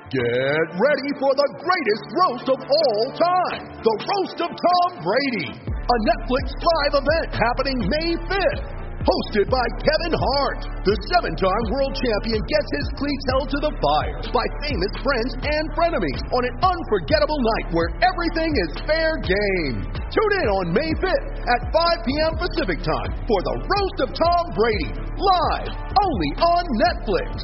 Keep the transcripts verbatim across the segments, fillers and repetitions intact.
Get ready for the greatest roast of all time, the Roast of Tom Brady, a Netflix live event happening May fifth. Hosted by Kevin Hart, the seven-time world champion gets his cleats held to the fire by famous friends and frenemies on an unforgettable night where everything is fair game. Tune in on May fifth at five p.m. Pacific time for the Roast of Tom Brady, live only on Netflix.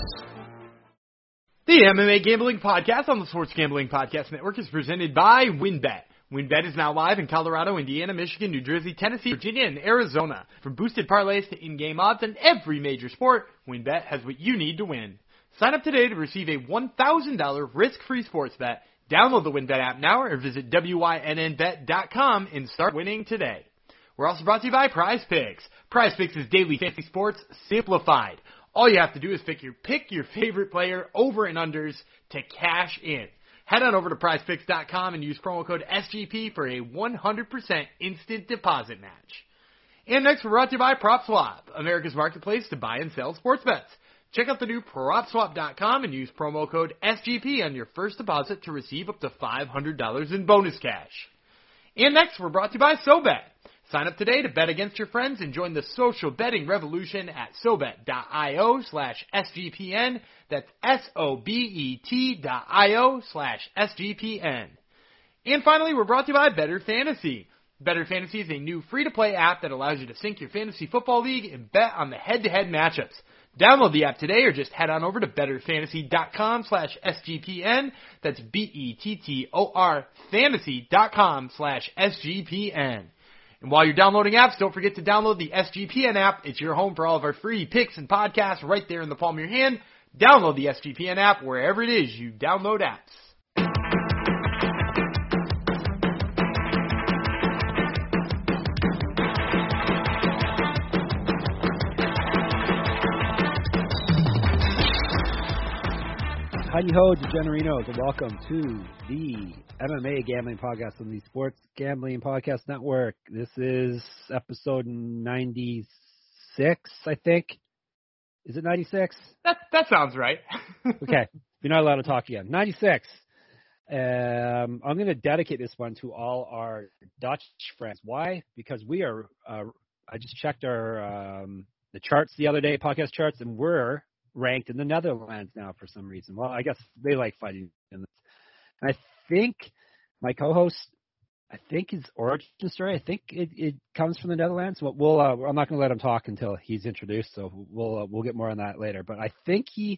The M M A Gambling Podcast on the Sports Gambling Podcast Network is presented by WynnBET. WynnBET is now live in Colorado, Indiana, Michigan, New Jersey, Tennessee, Virginia, and Arizona. From boosted parlays to in-game odds on every major sport, WynnBET has what you need to win. Sign up today to receive a one thousand dollars risk-free sports bet. Download the WynnBET app now or visit wynn bet dot com and start winning today. We're also brought to you by Prize Picks. Prize Picks is daily fantasy sports simplified. All you have to do is pick your pick your favorite player over and unders to cash in. Head on over to prize picks dot com and use promo code S G P for a one hundred percent instant deposit match. And next, we're brought to you by PropSwap, America's marketplace to buy and sell sports bets. Check out the new prop swap dot com and use promo code S G P on your first deposit to receive up to five hundred dollars in bonus cash. And next, we're brought to you by SoBet. Sign up today to bet against your friends and join the social betting revolution at SoBet.io slash SGPN. That's S-O-B-E-T dot I-O slash S-G-P-N. And finally, we're brought to you by Better Fantasy. Better Fantasy is a new free-to-play app that allows you to sync your fantasy football league and bet on the head-to-head matchups. Download the app today or just head on over to betterfantasy.com slash SGPN. That's B-E-T-T-O-R fantasy.com slash SGPN. And while you're downloading apps, don't forget to download the S G P N app. It's your home for all of our free picks and podcasts right there in the palm of your hand. Download the S G P N app wherever it is you download apps. Hi ho, DeGenerinos, and welcome to the M M A Gambling Podcast on the Sports Gambling Podcast Network. This is episode ninety-six, I think. Is it ninety-six? That that sounds right. Okay, you're not allowed to talk again. ninety-six. Um, I'm going to dedicate this one to all our Dutch friends. Why? Because we are. Uh, I just checked our um, the charts the other day, podcast charts, and we're ranked in the Netherlands now for some reason. Well, I guess they like fighting in this. And I think my co-host, I think his origin story, I think it, it comes from the Netherlands. We'll, we'll uh, I'm not going to let him talk until he's introduced, so we'll uh, we'll get more on that later. But I think he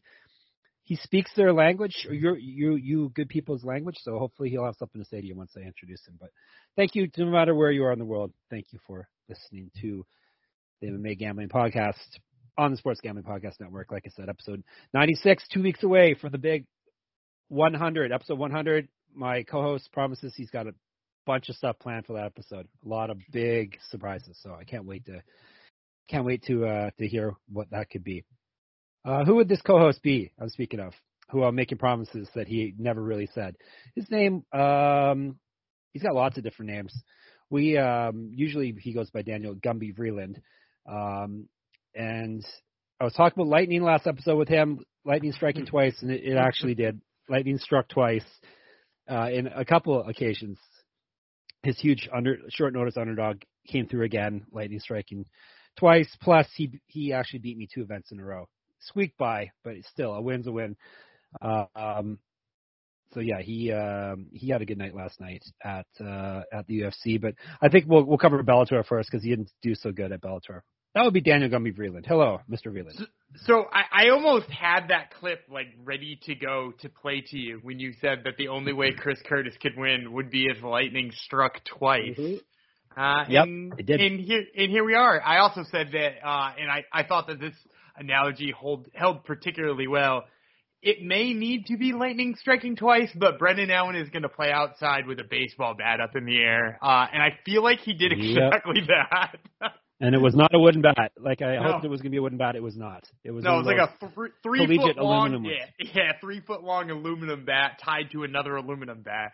he speaks their language, or you you you good people's language. So hopefully he'll have something to say to you once I introduce him. But thank you, no matter where you are in the world. Thank you for listening to the M M A Gambling Podcast on the Sports Gambling Podcast Network. Like I said, episode ninety-six, two weeks away for the big one hundred, episode one hundred. My co-host promises he's got a bunch of stuff planned for that episode. A lot of big surprises. So I can't wait to, can't wait to, uh, to hear what that could be. Uh, who would this co-host be? I'm speaking of, who I'm making promises that he never really said. His name, um, he's got lots of different names. We, um, usually he goes by Daniel Gumby Vreeland. Um, And I was talking about lightning last episode with him, lightning striking twice, and it, it actually did. Lightning struck twice uh, in a couple of occasions. His huge under short notice underdog came through again, lightning striking twice. Plus, he he actually beat me two events in a row. Squeaked by, but it's still, a win's a win. Uh, um, so yeah, he um, he had a good night last night at uh, at the U F C. But I think we'll we'll cover Bellator first because he didn't do so good at Bellator. That would be Daniel Gumby Vreeland. Hello, Mister Vreeland. So, so I, I almost had that clip like ready to go to play to you when you said that the only way Chris Curtis could win would be if lightning struck twice. Mm-hmm. Uh, yep, and, it did. And here, and here we are. I also said that, uh, and I, I thought that this analogy hold, held particularly well. It may need to be lightning striking twice, but Brendan Allen is going to play outside with a baseball bat up in the air. Uh, and I feel like he did exactly yep. that. And it was not a wooden bat. Like I no. hoped it was going to be a wooden bat. It was not. It was no, it was like a th- three foot long, yeah, yeah, three foot long aluminum bat tied to another aluminum bat.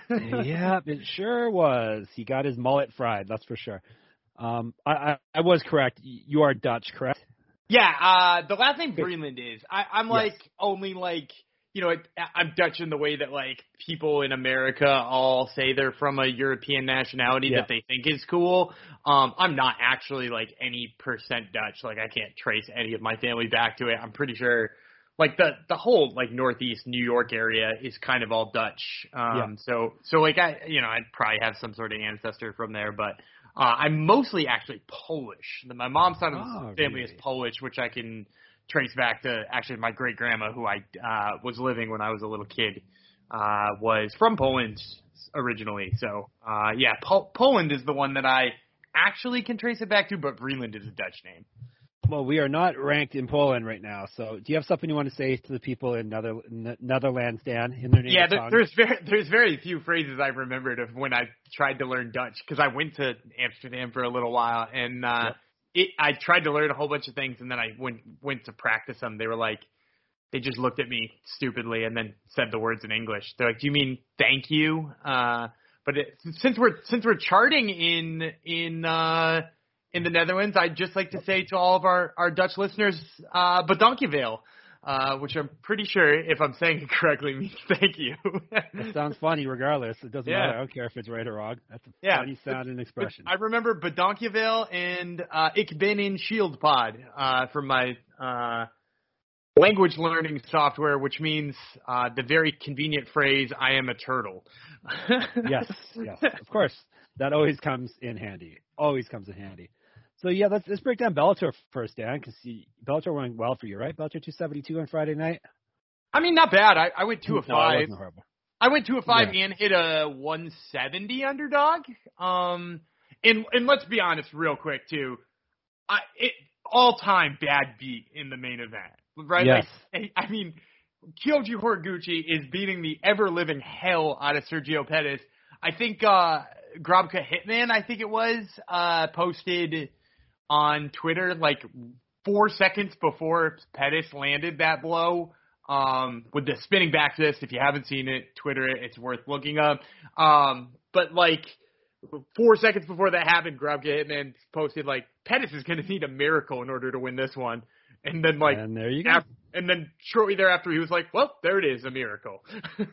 Yeah, it sure was. He got his mullet fried. That's for sure. Um, I, I, I was correct. You are Dutch, correct? Yeah. Uh, the last name Vreeland is. I, I'm like yes. only like you know, it, I'm Dutch in the way that like people in America all say they're from a European nationality Yeah. that they think is cool. Um, I'm not actually like any percent Dutch. Like I can't trace any of my family back to it. I'm pretty sure like the, the whole like Northeast New York area is kind of all Dutch. Um, Yeah. so, so like I, you know, I'd probably have some sort of ancestor from there, but uh, I'm mostly actually Polish. My mom's side of the Oh, family really? is Polish, which I can trace back to actually my great grandma, who I uh, was living when I was a little kid, uh, was from Poland originally. So uh, yeah, Pol- Poland is the one that I actually can trace it back to, but Greenland is a Dutch name. Well, we are not ranked in Poland right now. So, do you have something you want to say to the people in Nether- N- Netherlands, Dan, in their native Yeah, there, tongue? there's very there's very few phrases I've remembered of when I tried to learn Dutch, because I went to Amsterdam for a little while and uh, Yep. it I tried to learn a whole bunch of things, and then I went went to practice them. They were like, they just looked at me stupidly and then said the words in English. They're like, "Do you mean thank you?" Uh, but it, since we're since we're charting in in uh, in the Netherlands, I'd just like to say to all of our, our Dutch listeners, uh, bedankjewel, uh, which I'm pretty sure, if I'm saying it correctly, means thank you. That sounds funny regardless. It doesn't Yeah. matter. I don't care if it's right or wrong. That's a Yeah. funny sounding expression. I remember bedankjewel and uh, ik ben in Shield Pod uh, from my uh, language learning software, which means uh, the very convenient phrase, I am a turtle. Yes, yes, of course. That always comes in handy. Always comes in handy. So, yeah, let's, let's break down Bellator first, Dan, because Bellator went well for you, right? Bellator two seventy-two on Friday night? I mean, not bad. I, I went two of No, it five. wasn't horrible. I went two of five Yeah. and hit a one seventy underdog. Um, and and let's be honest, real quick too. I it all time bad beat in the main event, right? Yes. Like, I mean, Kyoji Horiguchi is beating the ever living hell out of Sergio Pettis. I think uh, Grobka Hitman, I think it was, uh, posted on Twitter like four seconds before Pettis landed that blow. Um, with the spinning back fist, if you haven't seen it, Twitter it, it's worth looking up. Um, but like four seconds before that happened, Grobka Hitman posted like, Pettis is going to need a miracle in order to win this one. And then like, And there you go. af- and then shortly thereafter, he was like, well, there it is, a miracle.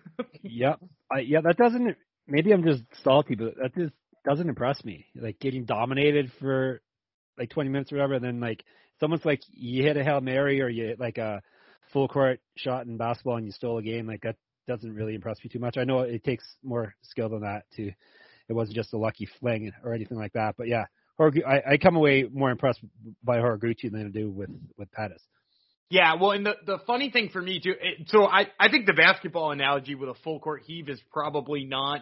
Yep. I, yeah, that doesn't – maybe I'm just salty, but that just doesn't impress me. Like getting dominated for like twenty minutes or whatever, and then like someone's like you hit a Hail Mary or you hit like a full court shot in basketball and you stole a game, like that doesn't really impress me too much. I know it takes more skill than that to – it wasn't just a lucky fling or anything like that. But, yeah, Horigu- I, I come away more impressed by Horiguchi than I do with, with Pettis. Yeah, well, and the, the funny thing for me, too, it, so I, I think the basketball analogy with a full court heave is probably not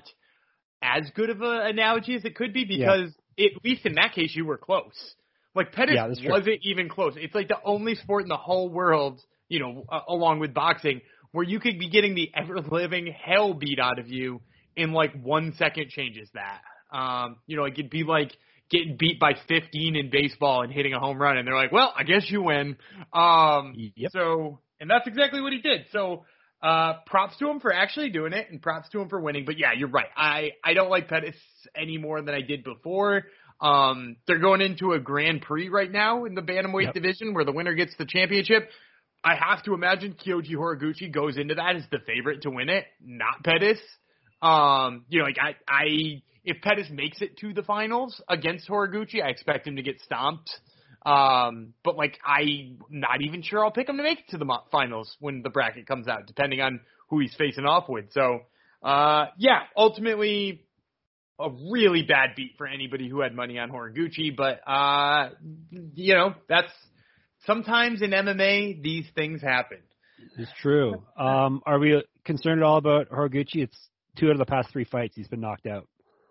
as good of an analogy as it could be because yeah. it, at least in that case, you were close. Like, Pettis yeah, wasn't even close. It's like the only sport in the whole world, you know, uh, along with boxing, where you could be getting the ever-living hell beat out of you in, like, one second changes that. Um, you know, it could be like getting beat by fifteen in baseball and hitting a home run, and they're like, well, I guess you win. Um, yep. So, and that's exactly what he did. So, uh, props to him for actually doing it, and props to him for winning. But, yeah, you're right. I, I don't like Pettis any more than I did before. Um, they're going into a Grand Prix right now in the bantamweight yep. division where the winner gets the championship. I have to imagine Kyoji Horiguchi goes into that as the favorite to win it, not Pettis. Um, you know, like I, I, if Pettis makes it to the finals against Horiguchi, I expect him to get stomped. Um, but like I'm not even sure I'll pick him to make it to the mo- finals when the bracket comes out, depending on who he's facing off with. So, uh, yeah, ultimately a really bad beat for anybody who had money on Horiguchi. But uh, you know, that's sometimes in M M A these things happen. It's true. Um, are we concerned at all about Horiguchi? It's two out of the past three fights he's been knocked out.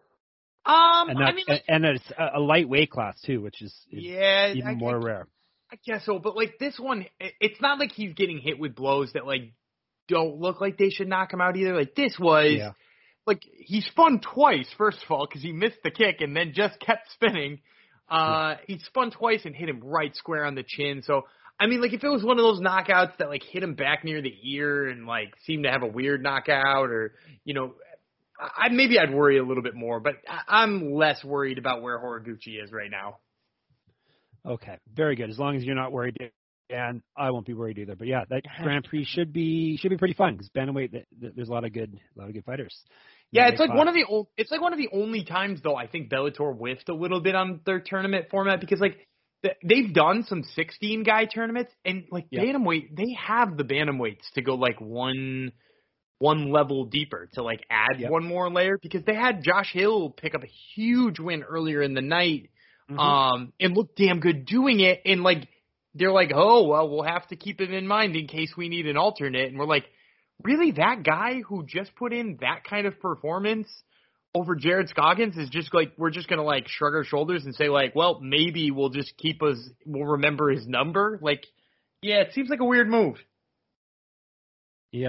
Um, and, that, I mean, like, and it's a lightweight class too, which is, is yeah, even I, more I, rare. I guess so, but like this one, it's not like he's getting hit with blows that like don't look like they should knock him out either. Like this was, yeah. like he spun twice first of all because he missed the kick and then just kept spinning. Uh, yeah. He spun twice and hit him right square on the chin. So I mean, like if it was one of those knockouts that like hit him back near the ear and like seemed to have a weird knockout, or you know. I, maybe I'd worry a little bit more, but I, I'm less worried about where Horiguchi is right now. Okay, very good. As long as you're not worried and I won't be worried either. But yeah, that Grand Prix should be should be pretty fun because bantamweight, th- th- there's a lot of good a lot of good fighters. Yeah, it's like one of the o- it's like one of the only times though I think Bellator whiffed a little bit on their tournament format because like th- they've done some sixteen guy tournaments and like Yep. bantamweight they have the bantamweights to go like one one level deeper to like add Yep. one more layer because they had Josh Hill pick up a huge win earlier in the night Mhm. um and look damn good doing it and like they're like, oh well we'll have to keep it in mind in case we need an alternate and we're like, really, that guy who just put in that kind of performance over Jared Scoggins is just like, we're just going to like shrug our shoulders and say like, well, maybe we'll just keep us, we'll remember his number. Like, yeah, it seems like a weird move. Yeah.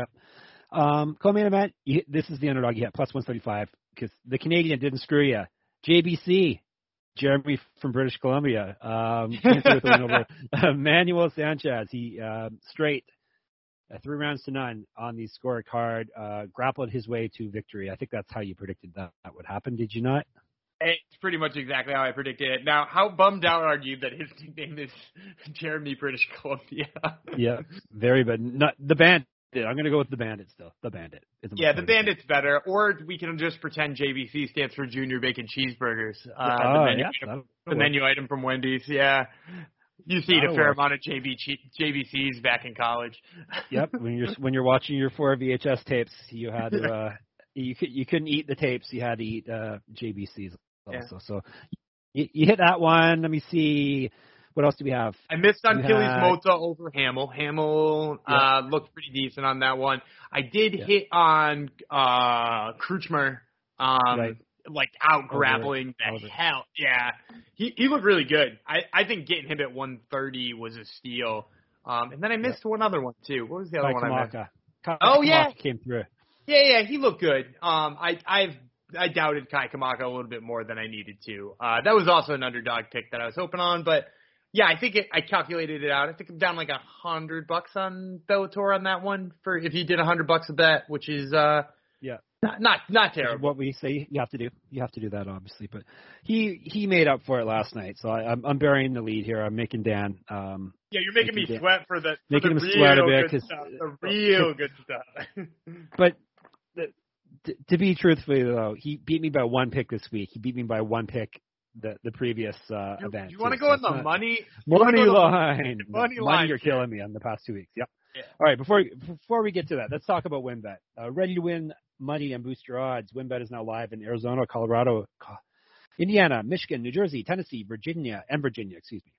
Um, co-main event, you, this is the underdog you have, plus one thirty-five, because the Canadian didn't screw you. J B C, Jeremy from British Columbia, um, came through with a win over uh, Manuel Sanchez. He uh, straight uh, three rounds to none on the scorecard, uh, grappled his way to victory. I think that's how you predicted that, that would happen, did you not? It's pretty much exactly how I predicted it. Now, how bummed out are you that his nickname is Jeremy British Columbia? Yeah, very bad. Not the Bandit. I'm going to go with the Bandit still. The Bandit. Is Yeah, the Bandit's better. Or we can just pretend J B C stands for Junior Bacon Cheeseburgers. Uh, oh, the menu, yeah, item, that'll the work. menu item from Wendy's. Yeah. You see a That'll fair work. amount of J B C, J B Cs back in college. Yep. When you're when you're watching your four V H S tapes, you had to uh, you could you couldn't eat the tapes. You had to eat uh, J B Cs also. Yeah. So you, you hit that one. Let me see. What else do we have? I missed on You Achilles had- Mota over Hamill. Hamill Yeah. uh, looked pretty decent on that one. I did Yeah. hit on uh, Kruchmer, um, Right. like out grappling the Over. hell. Yeah, he he looked really good. I, I think getting him at one thirty was a steal. Um, and then I missed one other one too. What was the other Kai one I missed? Kamaka. Kai Oh, Kamaka yeah. came through. Yeah, yeah, he looked good. Um, I I've I doubted Kai Kamaka a little bit more than I needed to. Uh, that was also an underdog pick that I was hoping on, but yeah, I think it, I calculated it out. I think I'm down like a hundred bucks on Bellator on that one for if you did a hundred bucks a bet, which is uh Yeah. not not not Which is terrible. what we say you have to do. You have to do that, obviously. But he he made up for it last night. So I, I'm I'm burying the lead here. I'm making Dan. Um, Yeah, you're making me making Dan- sweat for the for making the him real sweat a bit good 'cause- stuff. The real good stuff. But the, to, to be truthful, though, he beat me by one pick this week. He beat me by one pick the the previous uh, you event. you want to too. go So in it's the not- money? you wanna money go to the- line? money money line you're here. killing me on the past two weeks. Yep. Yeah. All right. Before before we get to that, let's talk about WinBet. Uh, ready to win money and boost your odds. WinBet is now live in Arizona, Colorado, Co- Indiana, Michigan, New Jersey, Tennessee, Virginia, and Virginia. Excuse me.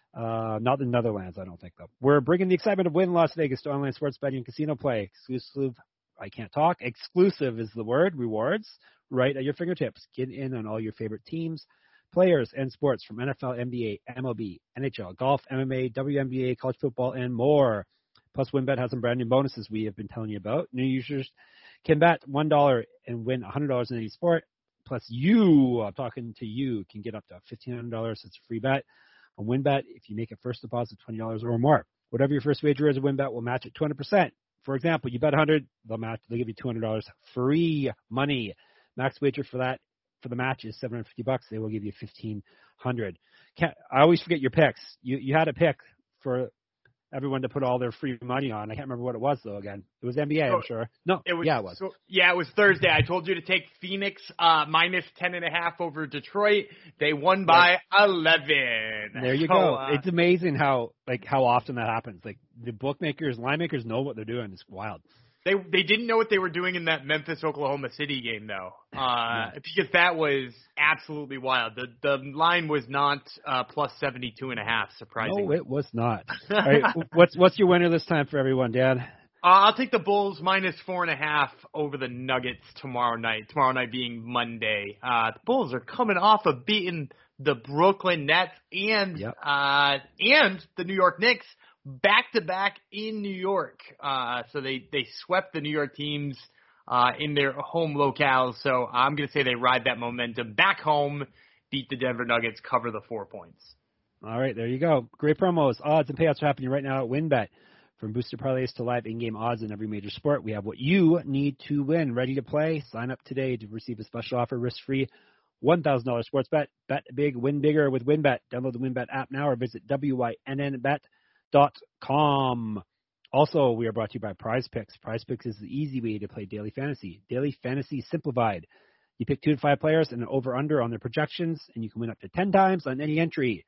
Uh, not the Netherlands, I don't think, though. We're bringing the excitement of Win Las Vegas to online sports betting and casino play. Exclusive, I can't talk. Exclusive is the word. Rewards right at your fingertips. Get in on all your favorite teams, players, and sports from N F L, N B A, M L B, N H L, golf, M M A, W N B A, college football, and more. Plus, WinBet has some brand new bonuses we have been telling you about. New users can bet one dollar and win one hundred dollars in any sport. Plus, you, I'm talking to you, can get up to fifteen hundred dollars. It's a free bet on WinBet if you make a first deposit twenty dollars or more. Whatever your first wager is, WinBet will match it two hundred percent. For example, you bet one hundred dollars, they'll match. They'll give you two hundred dollars free money. Max wager for that for the match is seven hundred fifty bucks. They will give you fifteen hundred. Can't, I always forget your picks. You you had a pick for everyone to put all their free money on. I can't remember what it was though. Again, it was N B A. I'm Oh, sure. No, It was, yeah, it was. So, yeah, it was Thursday. I told you to take Phoenix uh, minus ten and a half over Detroit. They won by eleven. There you So, go. uh, It's amazing how like how often that happens. Like the bookmakers, line makers know what they're doing. It's wild. They they didn't know what they were doing in that Memphis Oklahoma City game though, uh, because that was absolutely wild. The the line was not uh, plus seventy two and a half. Surprisingly, No, it was not. All right, what's what's your winner this time for everyone, Dan? Uh, I'll take the Bulls minus four and a half over the Nuggets tomorrow night. Tomorrow night being Monday. Uh, the Bulls are coming off of beating the Brooklyn Nets and Yep. uh, and the New York Knicks back to back in New York. Uh, so they they swept the New York teams uh, in their home locales. So I'm gonna say they ride that momentum back home, beat the Denver Nuggets, cover the four points. All right, there you go. Great promos, odds, and payouts are happening right now at WinBet. From booster parlays to live in-game odds in every major sport, we have what you need to win. Ready to play? Sign up today to receive a special offer, risk-free, one thousand dollars sports bet. Bet big, win bigger with WinBet. Download the WinBet app now or visit W Y N N bet dot com. Also, we are brought to you by Prize Picks. Prize Picks is the easy way to play daily fantasy. Daily fantasy simplified. You pick two to five players and an over-under on their projections, and you can win up to ten times on any entry.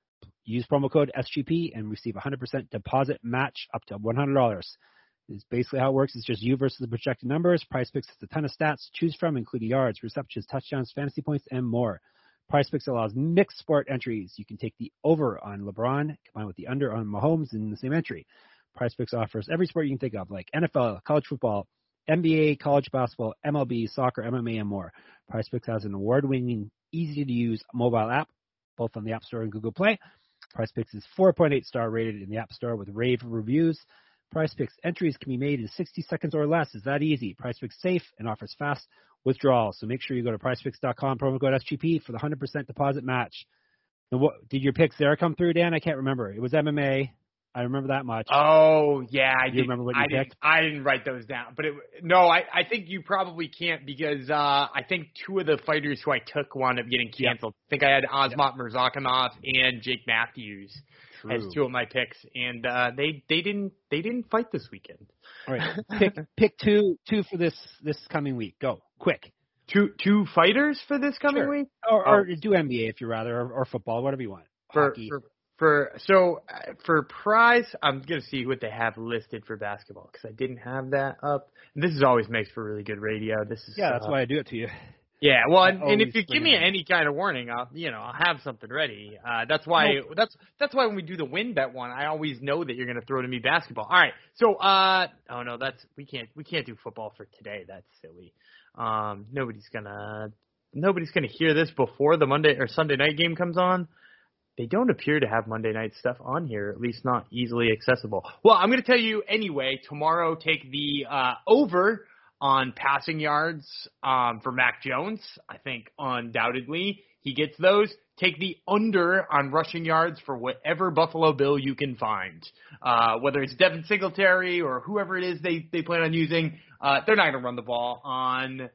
Use promo code S G P and receive a one hundred percent deposit match up to one hundred dollars. This is basically how it works. It's just you versus the projected numbers. Prize Picks has a ton of stats to choose from, including yards, receptions, touchdowns, fantasy points, and more. Prize Picks allows mixed sport entries. You can take the over on LeBron, combined with the under on Mahomes in the same entry. Prize Picks offers every sport you can think of, like N F L, college football, N B A, college basketball, M L B, soccer, M M A, and more. Prize Picks has an award-winning, easy-to-use mobile app, both on the App Store and Google Play. Prize Picks is four point eight star rated in the App Store with rave reviews. Prize Picks entries can be made in sixty seconds or less. It's that easy. Prize Picks safe and offers fast withdrawals. So make sure you go to prize picks dot com, promo code S G P for the one hundred percent deposit match. And what, did your picks there come through, Dan? I can't remember. It was M M A. I remember that much. Oh, yeah. I Do you remember what you I picked? Didn't, I didn't write those down. But it, no, I, I think you probably can't because uh, I think two of the fighters who I took wound up getting canceled. Yep. I think I had Azmat yep. Murzakanov and Jake Matthews True. as two of my picks, and uh, they they didn't they didn't fight this weekend. All right, pick pick two two for this this coming week. Go quick. Two two fighters for this coming sure. week, or, or oh. do N B A if you rather, or, or football, whatever you want. For, Hockey. for For so uh, for prize, I'm gonna see what they have listed for basketball because I didn't have that up. And this is always makes for really good radio. This is yeah, that's uh, why I do it to you. Yeah, well, and, and if you give me any kind of warning, I'll you know I'll have something ready. Uh, that's why nope. that's that's why when we do the win bet one, I always know that you're gonna throw to me basketball. All right, so uh oh no, that's we can't we can't do football for today. That's silly. Um, nobody's gonna nobody's gonna hear this before the Monday or Sunday night game comes on. They don't appear to have Monday night stuff on here, at least not easily accessible. Well, I'm going to tell you anyway, tomorrow take the uh, over on passing yards um, for Mac Jones. I think undoubtedly he gets those. Take the under on rushing yards for whatever Buffalo Bill you can find, uh, whether it's Devin Singletary or whoever it is they, they plan on using. Uh, they're not going to run the ball on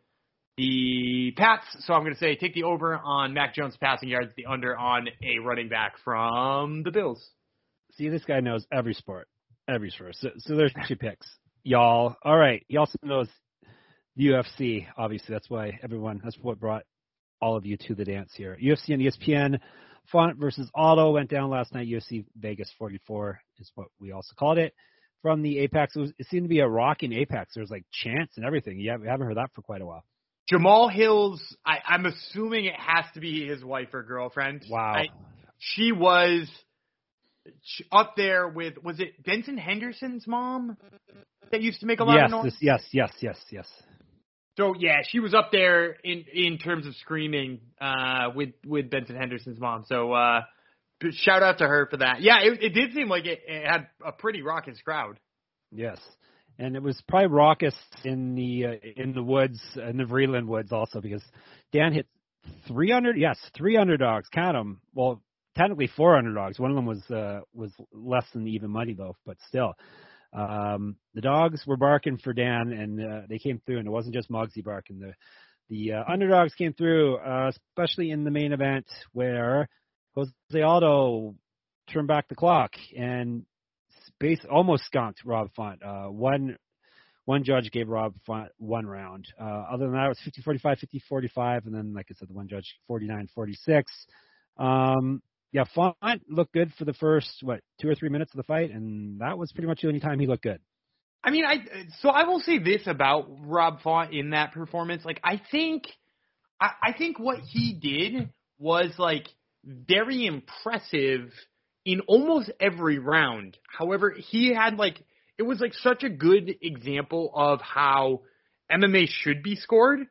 the Pats, so I'm going to say take the over on Mac Jones passing yards, the under on a running back from the Bills. See, this guy knows every sport, every sport. So, so there's two picks, y'all. All right, he also knows the U F C. Obviously, that's why everyone. That's what brought all of you to the dance here. U F C and E S P N. Font versus Auto went down last night. U F C Vegas forty-four is what we also called it. From the Apex, it, was, it seemed to be a rocking Apex. There was like chants and everything. Yeah, we haven't heard that for quite a while. Jamal Hill's, I, I'm assuming it has to be his wife or girlfriend. Wow. I, she was up there with, was it Benson Henderson's mom that used to make a lot yes, of noise? This, yes, yes, yes, yes. So, yeah, she was up there in, in terms of screaming uh, with, with Benson Henderson's mom. So, uh, shout out to her for that. Yeah, it, it did seem like it, it had a pretty raucous crowd. Yes. And it was probably raucous in the uh, in the woods, in the Vreeland woods also, because Dan hit three hundred, yes, three underdogs, count them. Well, technically four underdogs. One of them was uh, was less than even money, though, but still. Um, the dogs were barking for Dan, and uh, they came through, and it wasn't just Muggsy barking. The, the uh, underdogs came through, uh, especially in the main event where Jose Aldo turned back the clock and Base, almost skunked Rob Font. Uh, one one judge gave Rob Font one round. Uh, other than that, it was fifty forty-five, fifty forty-five, and then, like I said, the one judge forty-nine forty-six. Um, yeah, Font looked good for the first, what, two or three minutes of the fight, and that was pretty much the only time he looked good. I mean, I so I will say this about Rob Font in that performance. Like, I think, I, I think what he did was, like, very impressive in almost every round. However, he had like, it was like such a good example of how M M A should be scored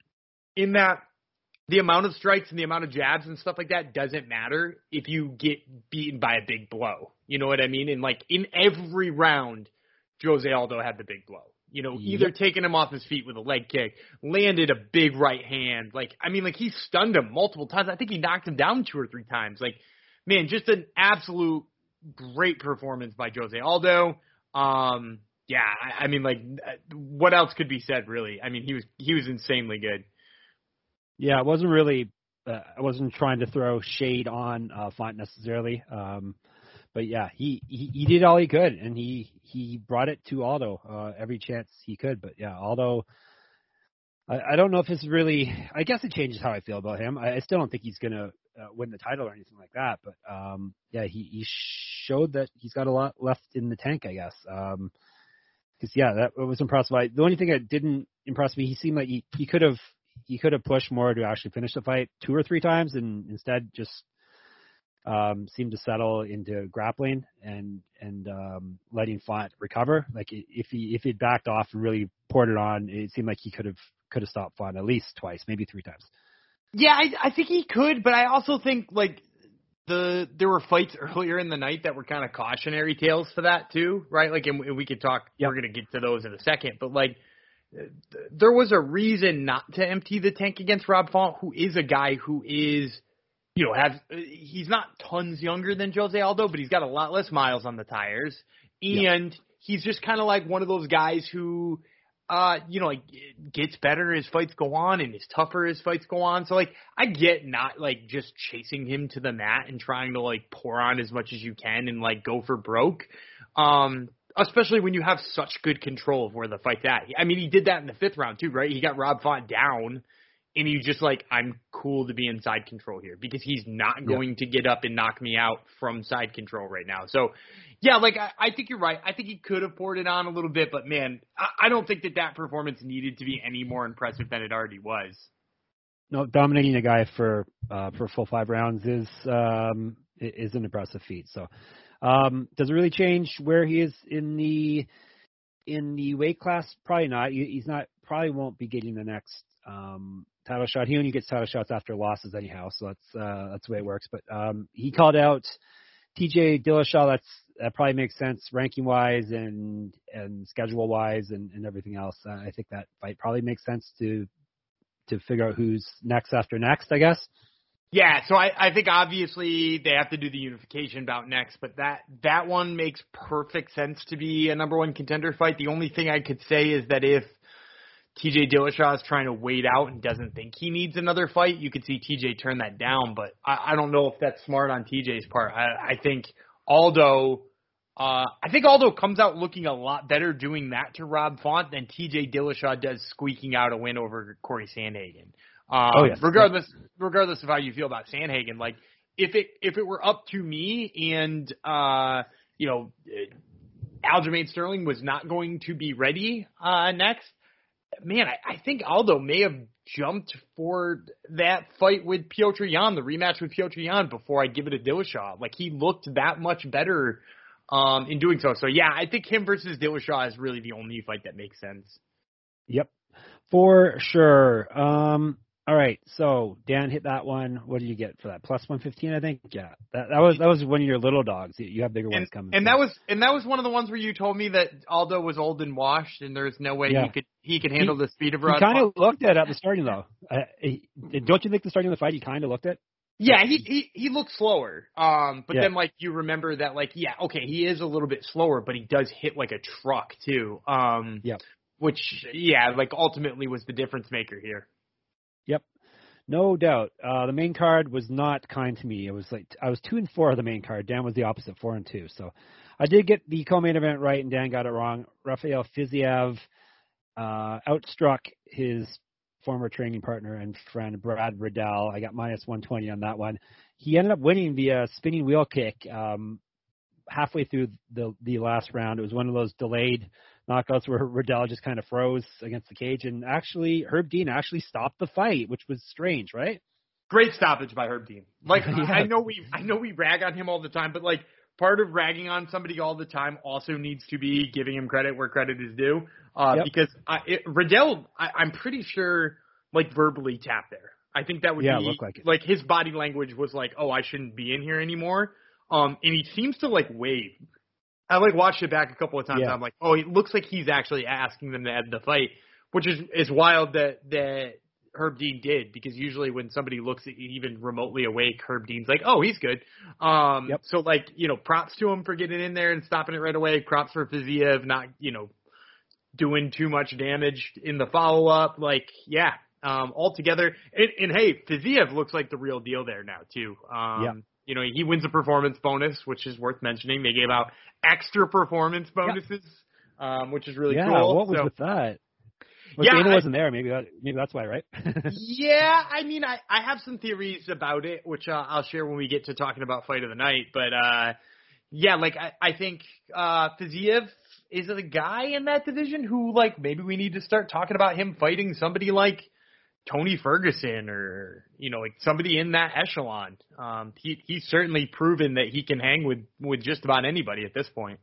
in that the amount of strikes and the amount of jabs and stuff like that doesn't matter if you get beaten by a big blow. You know what I mean? And like in every round, Jose Aldo had the big blow. You know, either yep. taking him off his feet with a leg kick, landed a big right hand. Like, I mean, like he stunned him multiple times. I think he knocked him down two or three times. Like, man, just an absolute great performance by Jose Aldo. Um, yeah, I, I mean, like, what else could be said, really? I mean, he was he was insanely good. Yeah, it wasn't really. Uh, I wasn't trying to throw shade on uh, Font necessarily, um, but yeah, he, he, he did all he could, and he, he brought it to Aldo uh, every chance he could. But yeah, Aldo, I, I don't know if it's really. I guess it changes how I feel about him. I, I still don't think he's gonna uh, win the title or anything like that. But um, yeah, he, he showed that he's got a lot left in the tank, I guess. Um, because yeah, that was impressive. I, the only thing that didn't impress me, he seemed like he, he could have he could have pushed more to actually finish the fight two or three times, and instead just um, seemed to settle into grappling and and um, letting Font recover. Like if he if he'd backed off and really poured it on, it seemed like he could have could have stopped Font at least twice, maybe three times. Yeah, I, I think he could, but I also think like the there were fights earlier in the night that were kind of cautionary tales for that too, right? Like, and, and we could talk. Yep. We're gonna get to those in a second, but like there was a reason not to empty the tank against Rob Font, who is a guy who is. You know, has he's not tons younger than Jose Aldo, but he's got a lot less miles on the tires, and yep. he's just kind of like one of those guys who, uh, you know, like gets better as fights go on and is tougher as fights go on. So like, I get not like just chasing him to the mat and trying to like pour on as much as you can and like go for broke, um, especially when you have such good control of where the fight's at. I mean, he did that in the fifth round too, right? He got Rob Font down. And you just like, I'm cool to be in side control here because he's not going yep. to get up and knock me out from side control right now. So, yeah, like I, I think you're right. I think he could have poured it on a little bit, but man, I, I don't think that that performance needed to be any more impressive than it already was. No, dominating a guy for uh, for full five rounds is um, is an impressive feat. So, um, does it really change where he is in the in the weight class? Probably not. He's not. Probably won't be getting the next. Um, title shot. He only gets title shots after losses anyhow, so that's uh, that's the way it works. But um, he called out T J Dillashaw. That's that probably makes sense ranking wise and and schedule wise and, and everything else. Uh, I think that fight probably makes sense to to figure out who's next after next, I guess. Yeah, so I, I think obviously they have to do the unification bout next, but that that one makes perfect sense to be a number one contender fight. The only thing I could say is that if T J Dillashaw is trying to wait out and doesn't think he needs another fight, you could see T J turn that down, but I, I don't know if that's smart on T J's part. I, I think Aldo, uh, I think Aldo comes out looking a lot better doing that to Rob Font than T J Dillashaw does squeaking out a win over Corey Sandhagen. Um, oh, yes. Regardless, regardless of how you feel about Sandhagen, like if it if it were up to me and uh, you know Aljamain Sterling was not going to be ready uh, next. Man, I, I think Aldo may have jumped for that fight with Petr Yan, the rematch with Petr Yan, before I give it to Dillashaw. Like, he looked that much better um, in doing so. So, yeah, I think him versus Dillashaw is really the only fight that makes sense. Yep, for sure. Um, all right, so Dan hit that one. What did you get for that? Plus one fifteen, I think. Yeah, that, that was that was one of your little dogs. You have bigger and, ones coming. And that was and that was one of the ones where you told me that Aldo was old and washed, and there's no way yeah. he could he could handle he, the speed of Rod. He kind of looked at it at the starting though. Uh, he, don't you think the starting of the fight he kind of looked at? Yeah, he he he looked slower. Um, but yeah. then like you remember that like yeah okay he is a little bit slower, but he does hit like a truck too. Um, yeah. Which yeah like ultimately was the difference maker here. Yep. No doubt. Uh, the main card was not kind to me. It was like I was two and four of the main card. Dan was the opposite, four and two. So I did get the co-main event right, and Dan got it wrong. Rafael Fiziev uh, outstruck his former training partner and friend Brad Riddell. I got minus one twenty on that one. He ended up winning via spinning wheel kick um, halfway through the the last round. It was one of those delayed knockouts where Riddell just kind of froze against the cage, and actually Herb Dean actually stopped the fight, which was strange, right? Great stoppage by Herb Dean. Like yeah. I know we I know we rag on him all the time, but like part of ragging on somebody all the time also needs to be giving him credit where credit is due. Uh, yep. Because I, it, Riddell, I, I'm pretty sure, like verbally tapped there. I think that would yeah, be look like, it. like his body language was like, oh, I shouldn't be in here anymore. Um, and he seems to like wave. I like watched it back a couple of times. Yeah. And I'm like, oh, it looks like he's actually asking them to end the fight, which is is wild that that Herb Dean did, because usually when somebody looks even remotely awake, Herb Dean's like, oh, he's good. Um, yep. So like, you know, props to him for getting in there and stopping it right away. Props for Fiziev not, you know, doing too much damage in the follow up. Like, yeah, um, altogether. And, and hey, Fiziev looks like the real deal there now too. Um, yeah. you know, he wins a performance bonus, which is worth mentioning. They gave out extra performance bonuses, yeah. um, which is really yeah, cool. Yeah, what was so, with that? Well, yeah, Dana I, wasn't there. Maybe that, maybe that's why, right? yeah, I mean, I, I have some theories about it, which uh, I'll share when we get to talking about Fight of the Night. But, uh, yeah, like, I, I think uh, Fiziev is the guy in that division who, like, maybe we need to start talking about him fighting somebody like Tony Ferguson or, you know, like somebody in that echelon. Um, he, he's certainly proven that he can hang with, with just about anybody at this point.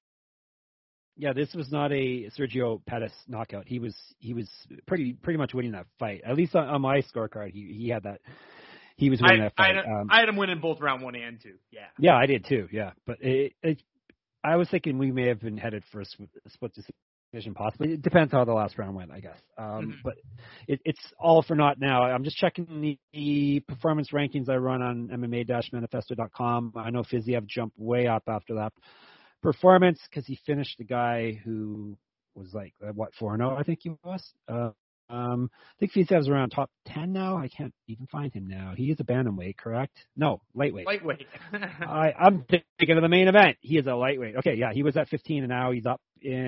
Yeah, this was not a Sergio Pettis knockout. He was he was pretty pretty much winning that fight. At least on, on my scorecard, he he had that. He was winning I, that fight. I had, um, I had him winning both round one and two. Yeah. Yeah, I did too. Yeah, but it, it, I was thinking we may have been headed for a split decision, possibly. It depends how the last round went, I guess. Um, mm-hmm. But it, it's all for naught now. I'm just checking the, the performance rankings I run on M M A manifesto dot com. I know Fiziev jumped way up after that performance because he finished the guy who was like uh, what four and zero I think he was. Uh, um, I think Fiziev's around top ten now. I can't even find him now. He is a bantamweight, correct? No, lightweight. Lightweight. I, I'm thinking of the main event. He is a lightweight. Okay, yeah, he was at fifteen and now he's up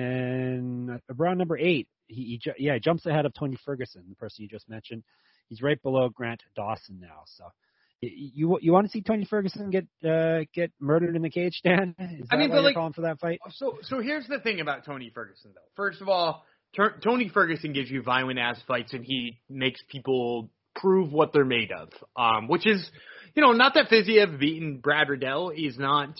in around number eight. He, he yeah he jumps ahead of Tony Ferguson, the person you just mentioned. He's right below Grant Dawson now. So. You you want to see Tony Ferguson get uh, get murdered in the cage, Stan? Is that I mean, why but you're like, calling for that fight? So so here's the thing about Tony Ferguson, though. First of all, Ter- Tony Ferguson gives you violent ass fights, and he makes people prove what they're made of. Um, which is, you know, not that Fiziev beating Brad Riddell is not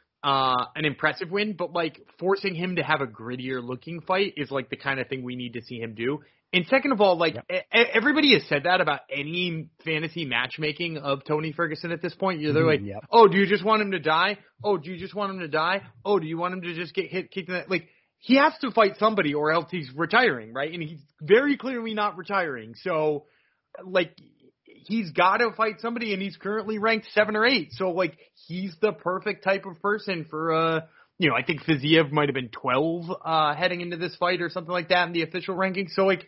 uh, an impressive win, but like forcing him to have a grittier looking fight is like the kind of thing we need to see him do. And second of all, like yep. a- everybody has said that about any fantasy matchmaking of Tony Ferguson at this point. They're like, yep. oh, do you just want him to die? Oh, do you just want him to die? Oh, do you want him to just get hit, kicked in the, like, he has to fight somebody or else he's retiring, right? And he's very clearly not retiring. So, like, he's got to fight somebody, and he's currently ranked seven or eight. So, like, he's the perfect type of person for, uh, you know, I think Fiziev might have been twelve uh, heading into this fight or something like that in the official ranking. So, like,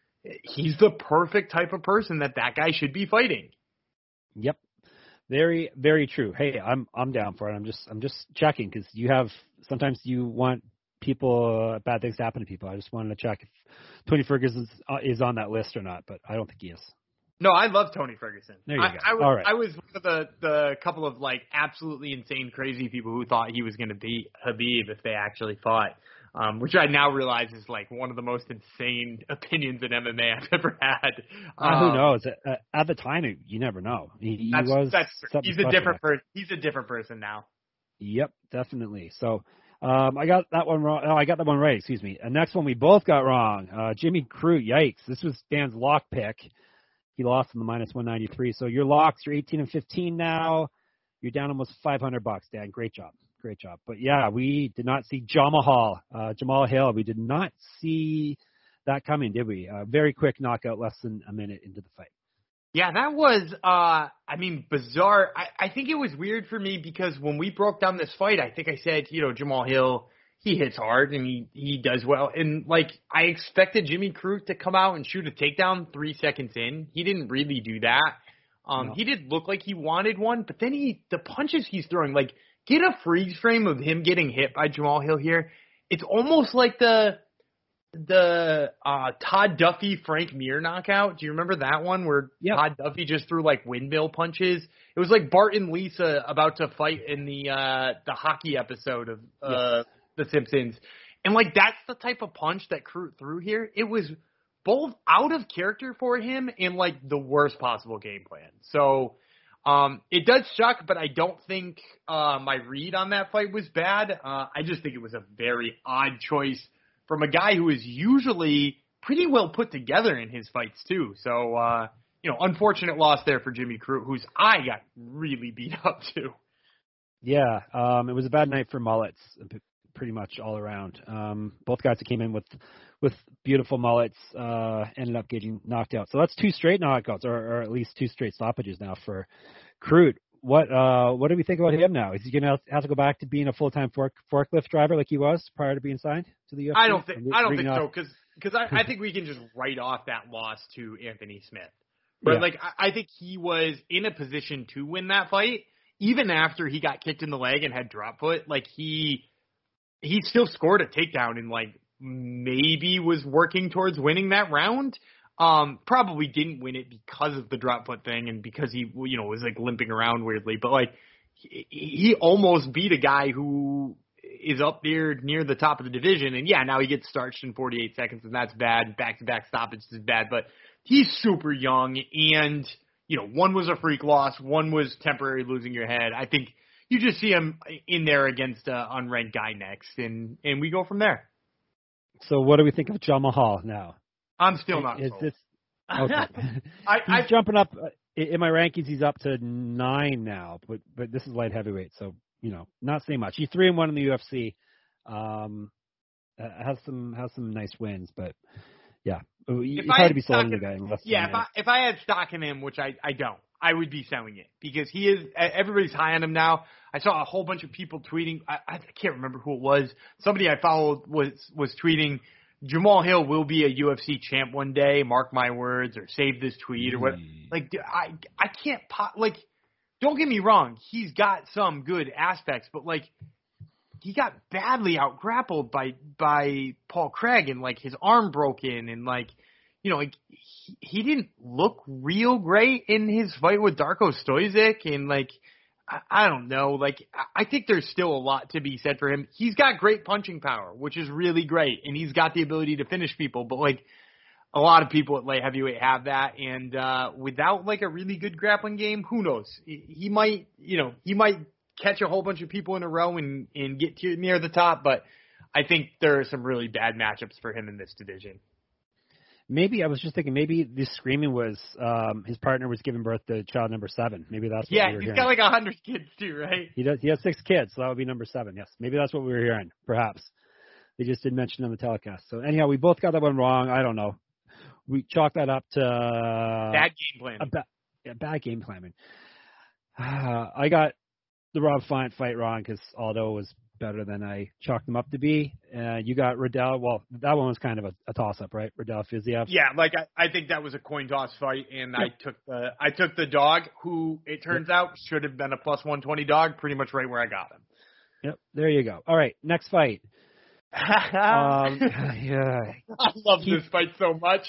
he's the perfect type of person that that guy should be fighting. Yep, very, very true. Hey, I'm I'm down for it. I'm just I'm just checking because you have sometimes you want people uh, bad things to happen to people. I just wanted to check if Tony Ferguson is, uh, is on that list or not, but I don't think he is. No, I love Tony Ferguson. There you I, go. I, was, All right. I was one of the, the couple of like absolutely insane, crazy people who thought he was going to beat Khabib if they actually fought, um, which I now realize is like one of the most insane opinions in M M A I've ever had. Uh, um, who knows? At, at the time, you never know. He, he that's, was. That's, he's a different person. He's a different person now. Yep, definitely. So. Um, I got that one wrong. Oh, I got that one right. Excuse me. The next one we both got wrong. Uh, Jimmy Crute. Yikes! This was Dan's lock pick. He lost in the minus one ninety-three. So your locks are eighteen and fifteen now. You're down almost five hundred bucks, Dan. Great job. Great job. But yeah, we did not see Jamal, uh, Jamal Hill. We did not see that coming, did we? Uh, very quick knockout, less than a minute into the fight. Yeah, that was, uh, I mean, bizarre. I, I think it was weird for me because when we broke down this fight, I think I said, you know, Jamal Hill, he hits hard and he, he does well. And, like, I expected Jimmy Crute to come out and shoot a takedown three seconds in. He didn't really do that. Um, no. He did look like he wanted one, but then he, the punches he's throwing, like, get a freeze frame of him getting hit by Jamal Hill here. It's almost like the, the uh, Todd Duffy Frank Mir knockout. Do you remember that one where yep. Todd Duffy just threw like windmill punches? It was like Bart and Lisa about to fight in the uh, the hockey episode of uh, yes. The Simpsons. And like that's the type of punch that Crute threw here. It was both out of character for him and like the worst possible game plan. So um, it does suck, but I don't think uh, my read on that fight was bad. Uh, I just think it was a very odd choice from a guy who is usually pretty well put together in his fights, too. So, uh, you know, unfortunate loss there for Jimmy Crute, whose eye got really beat up, too. Yeah, um, it was a bad night for mullets, pretty much all around. Um, both guys that came in with with beautiful mullets uh, ended up getting knocked out. So that's two straight knockouts, or, or at least two straight stoppages now for Crute. What uh, what do we think about him now? Is he going to have to go back to being a full-time fork, forklift driver like he was prior to being signed to the U F C? I don't think I don't think so because because I, I think we can just write off that loss to Anthony Smith. But yeah. like I, I think he was in a position to win that fight, even after he got kicked in the leg and had drop foot, like he he still scored a takedown and like maybe was working towards winning that round. Um, probably didn't win it because of the drop foot thing and because he, you know, was like limping around weirdly. But like he, he almost beat a guy who is up there near the top of the division. And yeah, now he gets starched in forty-eight seconds and that's bad. Back-to-back stoppages is bad. But he's super young and, you know, one was a freak loss. One was temporary losing your head. I think you just see him in there against an unranked guy next and, and we go from there. So what do we think of John Mahal now? I'm still not Is sold. this okay? I, he's I, jumping up uh, in my rankings. He's up to nine now, but but this is light heavyweight, so you know, not saying much. He's three and one in the U F C. Um, uh, has some has some nice wins, but yeah, it's hard to be sold in the guy. Unless yeah, if I, if I had stock in him, which I I don't, I would be selling it because he is. Everybody's high on him now. I saw a whole bunch of people tweeting. I, I can't remember who it was. Somebody I followed was was tweeting. Jamal Hill will be a U F C champ one day. Mark my words, or save this tweet, or what. Like, I, I can't pop. Like, don't get me wrong. He's got some good aspects, but like, he got badly out grappled by by Paul Craig, and like his arm broken, and like, you know, like he, he didn't look real great in his fight with Darko Stojic, and like. I don't know. Like, I think there's still a lot to be said for him. He's got great punching power, which is really great, and he's got the ability to finish people. But, like, a lot of people at light heavyweight have that, and uh, without, like, a really good grappling game, who knows? He might, you know, he might catch a whole bunch of people in a row and, and get to near the top, but I think there are some really bad matchups for him in this division. Maybe I was just thinking. Maybe this screaming was um, his partner was giving birth to child number seven. Maybe that's what yeah. we were He's hearing. got like a hundred kids too, right? He does. He has six kids, so that would be number seven. Yes, maybe that's what we were hearing. Perhaps they just didn't mention on the telecast. So anyhow, we both got that one wrong. I don't know. We chalked that up to uh, bad game plan. A ba- yeah, bad game planning. Uh, I got the Rob Font fight wrong because Aldo was better than I chalked him up to be. Uh, you got Riddell. Well, that one was kind of a, a toss-up, right? Riddell Fiziev. Yeah, like I, I think that was a coin toss fight, and yep. I took the I took the dog, who it turns yep. out should have been a plus one twenty dog, pretty much right where I got him. Yep, there you go. All right, next fight. um, yeah, I love Keith, this fight so much.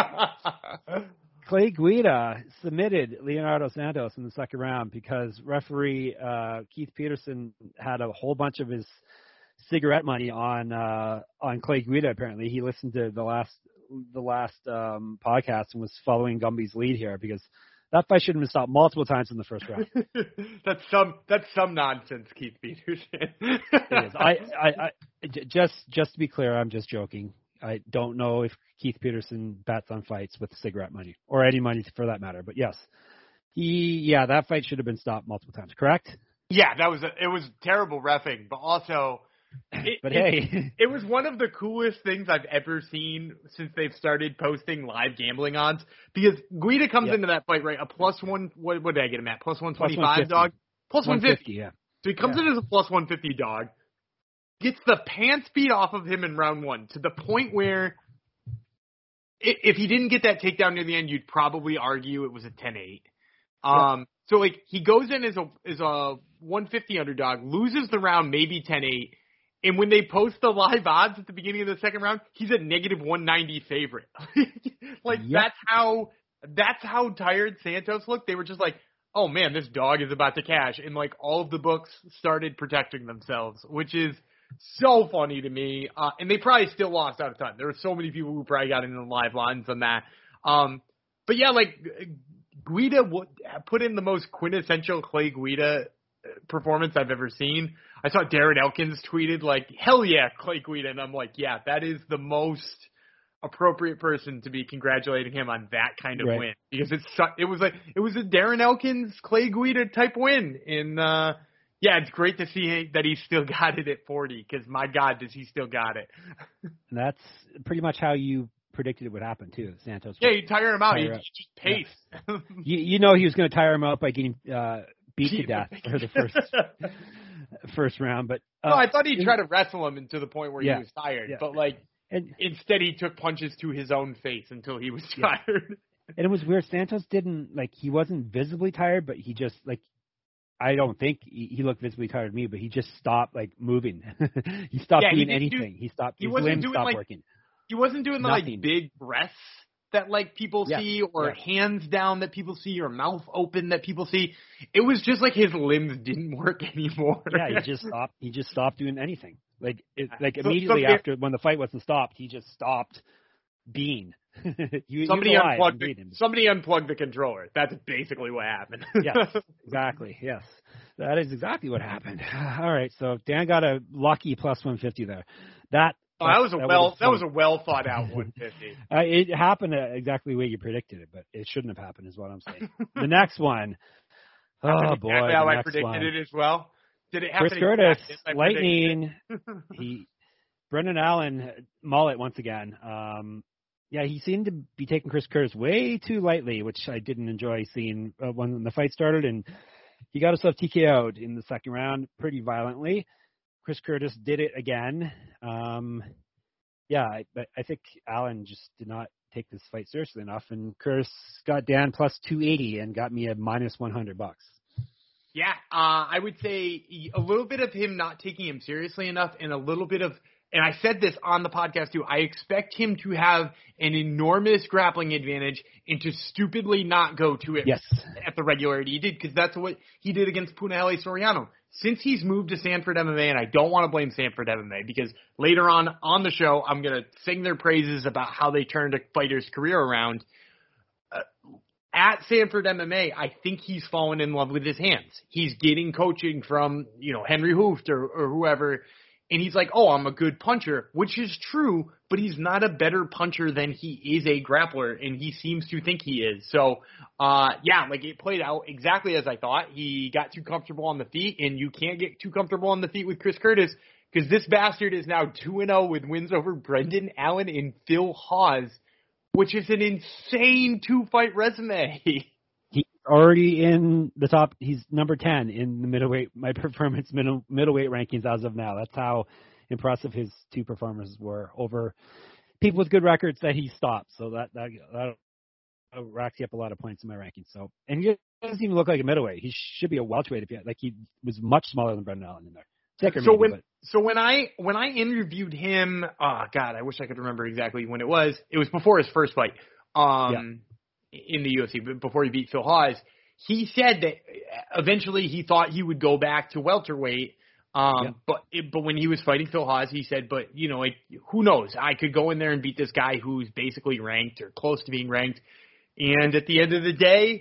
Clay Guida submitted Leonardo Santos in the second round because referee uh, Keith Peterson had a whole bunch of his cigarette money on uh, on Clay Guida. Apparently, he listened to the last the last um, podcast and was following Gumby's lead here because that fight should have been stopped multiple times in the first round. that's some that's some nonsense, Keith Peterson. It is. I, I, I just just to be clear, I'm just joking. I don't know if Keith Peterson bets on fights with cigarette money or any money for that matter. But yes, he yeah that fight should have been stopped multiple times. Correct? Yeah, that was a, it was terrible reffing, but also. It, but it, hey, it was one of the coolest things I've ever seen since they've started posting live gambling odds. Because Guida comes yep. into that fight right a plus one. What, what did I get him at? Plus one twenty five dog. Plus one fifty. Yeah. So he comes yeah. in as a plus one fifty dog. Gets the pants beat off of him in round one to the point where if he didn't get that takedown near the end, you'd probably argue it was a ten eight. Um, yep. So like he goes in as a as a one fifty underdog, loses the round maybe ten eight. And when they post the live odds at the beginning of the second round, he's a negative one ninety favorite. like yep. that's how that's how tired Santos looked. They were just like, "Oh man, this dog is about to cash." And like all of the books started protecting themselves, which is so funny to me. Uh, and they probably still lost out a ton. There were so many people who probably got into the live lines on that. Um, but yeah, like Guida w- put in the most quintessential Clay Guida performance I've ever seen. I saw Darren Elkins tweeted like, "Hell yeah, Clay Guida," and I'm like, yeah, that is the most appropriate person to be congratulating him on that kind of right. win because it's it was like it was a Darren Elkins Clay Guida type win, and uh, yeah, it's great to see that he's still got it at forty because my God, does he still got it? And that's pretty much how you predicted it would happen too. Santos. Yeah, you tire him out. You just pace. Yeah. you, you know he was going to tire him out by getting uh, beat to death for the first. First round, but uh, no, I thought he'd try to wrestle him into the point where yeah, he was tired, yeah. but like and, instead he took punches to his own face until he was tired. Yeah. And it was weird. Santos didn't like he wasn't visibly tired, but he just like I don't think he, he looked visibly tired to me, but he just stopped like moving. he stopped yeah, doing he anything. Do, he stopped. He his wasn't limbs doing stopped like, working. He wasn't doing the Nothing. like big breaths that like people yes. see, or yes. hands down that people see, or mouth open that people see. It was just like his limbs didn't work anymore. yeah, he just stopped. He just stopped doing anything. Like it, like so, immediately somebody, after when the fight wasn't stopped, he just stopped being. you, somebody you unplugged. The, somebody unplugged the controller. That's basically what happened. yes, exactly. Yes, that is exactly what happened. All right, so Dan got a lucky plus one fifty there. That. Oh, that was a that well that was a well thought out one fifty. uh, it happened exactly the way you predicted it, but it shouldn't have happened, is what I'm saying. The next one. Oh exactly boy, how the I next predicted one. it as well. Did it happen? Chris Curtis, exactly lightning. he, Brendan Allen, mullet once again. Um, yeah, he seemed to be taking Chris Curtis way too lightly, which I didn't enjoy seeing uh, when the fight started, and he got himself T K O'd in the second round pretty violently. Chris Curtis did it again. Um, yeah, I, but I think Allen just did not take this fight seriously enough, and Curtis got Dan plus two eighty and got me a minus one hundred bucks. Yeah, uh, I would say a little bit of him not taking him seriously enough, and a little bit of, and I said this on the podcast too, I expect him to have an enormous grappling advantage and to stupidly not go to it yes. at the regularity he did, because that's what he did against Punahele Soriano. Since he's moved to Sanford M M A, and I don't want to blame Sanford M M A, because later on on the show, I'm going to sing their praises about how they turned a fighter's career around. Uh, at Sanford M M A, I think he's fallen in love with his hands. He's getting coaching from, you know, Henry Hooft or, or whoever, and he's like, oh, I'm a good puncher, which is true, but he's not a better puncher than he is a grappler, and he seems to think he is. So, uh, yeah, like it played out exactly as I thought. He got too comfortable on the feet, and you can't get too comfortable on the feet with Chris Curtis, because this bastard is now two and oh with wins over Brendan Allen and Phil Hawes, which is an insane two-fight resume. He's already in the top. He's number ten in the middleweight, my performance middle, middleweight rankings as of now. That's how impressive his two performances were over people with good records that he stopped. So that that, that racks you up a lot of points in my rankings. So, and he doesn't even look like a middleweight. He should be a welterweight if he, like he was much smaller than Brendan Allen in there. Thicker so maybe, when but. so when I when I interviewed him, oh God, I wish I could remember exactly when it was. It was before his first fight. Um, yeah. In the U F C, before he beat Phil Hawes. He said that eventually he thought he would go back to welterweight, um, yeah. but it, but when he was fighting Phil Hawes, he said, but, you know, like, who knows? I could go in there and beat this guy who's basically ranked or close to being ranked, and at the end of the day,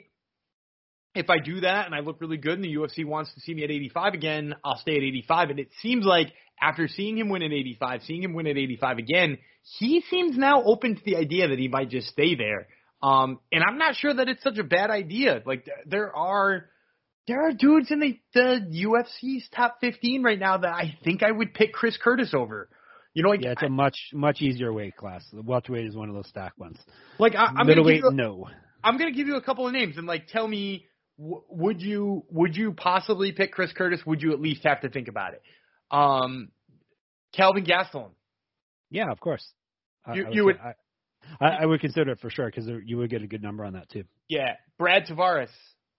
if I do that and I look really good and the U F C wants to see me at eighty-five again, I'll stay at eighty-five, and it seems like after seeing him win at eighty-five, seeing him win at eighty-five again, he seems now open to the idea that he might just stay there. Um, and I'm not sure that it's such a bad idea. Like there are, there are dudes in the, the U F C's top fifteen right now that I think I would pick Chris Curtis over. You know, like, yeah, it's a much, much easier weight class. The welterweight is one of those stacked ones. Like I, I'm middleweight, gonna give you a, no. I'm going to give you a couple of names and like tell me, w- would you, would you possibly pick Chris Curtis? Would you at least have to think about it? Um, Kelvin Gastelum. Yeah, of course. You, I, I would you would. I, I, I would consider it for sure because you would get a good number on that too. Yeah, Brad Tavares.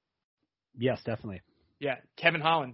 Yes, definitely. Yeah, Kevin Holland.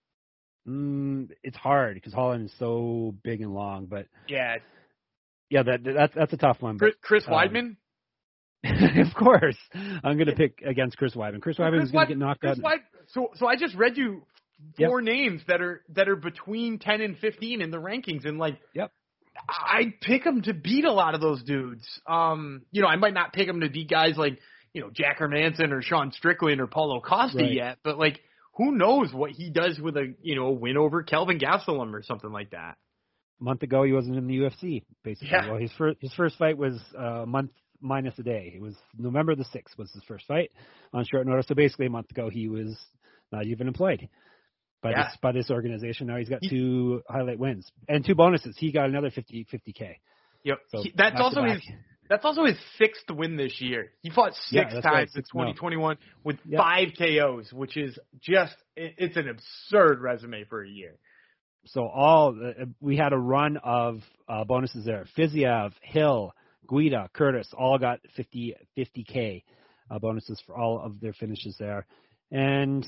Mm, it's hard because Holland is so big and long, but yeah, yeah, that that's that's a tough one. Chris, but, Chris um, Weidman. of course, I'm going to pick against Chris Weidman. Chris Weidman is going to get knocked Chris out. Weid, so, so I just read you four yep. names that are that are between ten and fifteen in the rankings, and like, yep. I'd pick them to beat a lot of those dudes. Um, you know, I might not pick them to beat guys like, you know, Jack Hermanson or Sean Strickland or Paulo Costa right. yet, but like, who knows what he does with a, you know, a win over Kelvin Gastelum or something like that. A month ago, he wasn't in the U F C, basically. Yeah. Well, his first his first fight was uh, a month minus a day. It was November the sixth was his first fight on short notice. So basically, a month ago, he was not even employed by yeah. this by this organization. Now he's got two highlight wins and two bonuses. He got another fifty fifty K. Yep. So he, that's also his that's also his sixth win this year. He fought six yeah, times right, in twenty twenty-one no. with yep. five K Os, which is just it, it's an absurd resume for a year. So all uh, we had a run of uh, bonuses there. Fiziev, Hill, Guida, Curtis all got fifty K uh, bonuses for all of their finishes there. And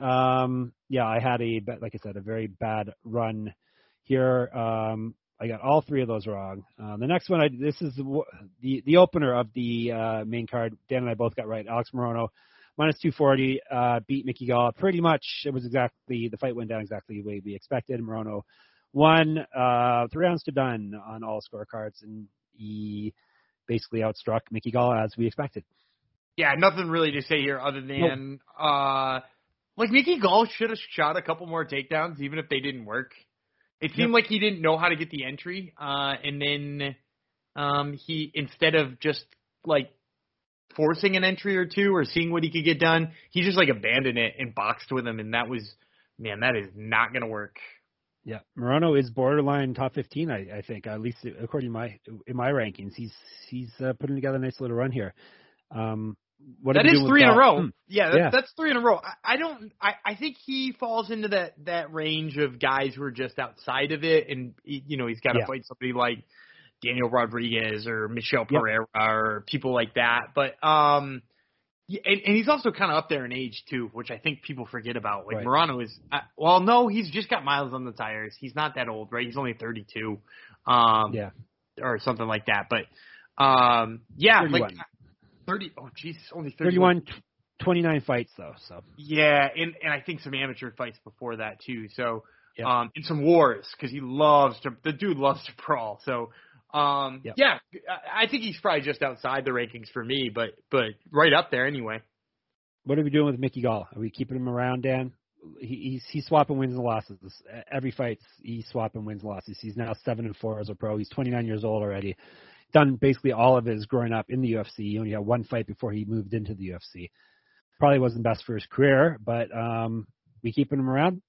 um, yeah, I had a, like I said, a very bad run here. Um, I got all three of those wrong. Uh, the next one, I, this is the, the the opener of the uh, main card. Dan and I both got right. Alex Morono, minus two forty, uh, beat Mickey Gall. Pretty much, it was exactly, the fight went down exactly the way we expected. Morono won, uh, three rounds to done on all scorecards, and he basically outstruck Mickey Gall as we expected. Yeah, nothing really to say here other than, nope. uh, like, Mickey Gall should have shot a couple more takedowns, even if they didn't work. It seemed yep. like he didn't know how to get the entry, uh, and then um, he, instead of just, like, forcing an entry or two or seeing what he could get done, he just, like, abandoned it and boxed with him, and that was, man, that is not going to work. Yeah, Morono is borderline top fifteen, I, I think, at least according to my in my rankings. He's he's uh, putting together a nice little run here. Um, what that is three in a row. Hmm. Yeah, that, yeah, that's three in a row. I, I don't. I, I think he falls into that, that range of guys who are just outside of it, and he, you know he's got to yeah. fight somebody like Daniel Rodriguez or Michel Pereira yep. or people like that. But um, yeah, and, and he's also kind of up there in age too, which I think people forget about. Like right. Morono is. Uh, well, no, he's just got miles on the tires. He's not that old, right? He's only thirty-two, um, yeah, or something like that. But um, yeah, thirty-one. like. thirty Oh, jeez, only thirty-one. thirty-one, twenty-nine fights, though. So yeah, and, and I think some amateur fights before that, too. So, yep. um, and some wars, because he loves to – the dude loves to brawl. So, um, yep. yeah, I think he's probably just outside the rankings for me, but but right up there anyway. What are we doing with Mickey Gall? Are we keeping him around, Dan? He, he's he's swapping wins and losses. Every fight, he's swapping wins and losses. He's now seven and four as a pro. He's twenty-nine years old already. Done basically all of his growing up in the U F C. He only had one fight before he moved into the U F C. Probably wasn't best for his career, but um, we keeping him around?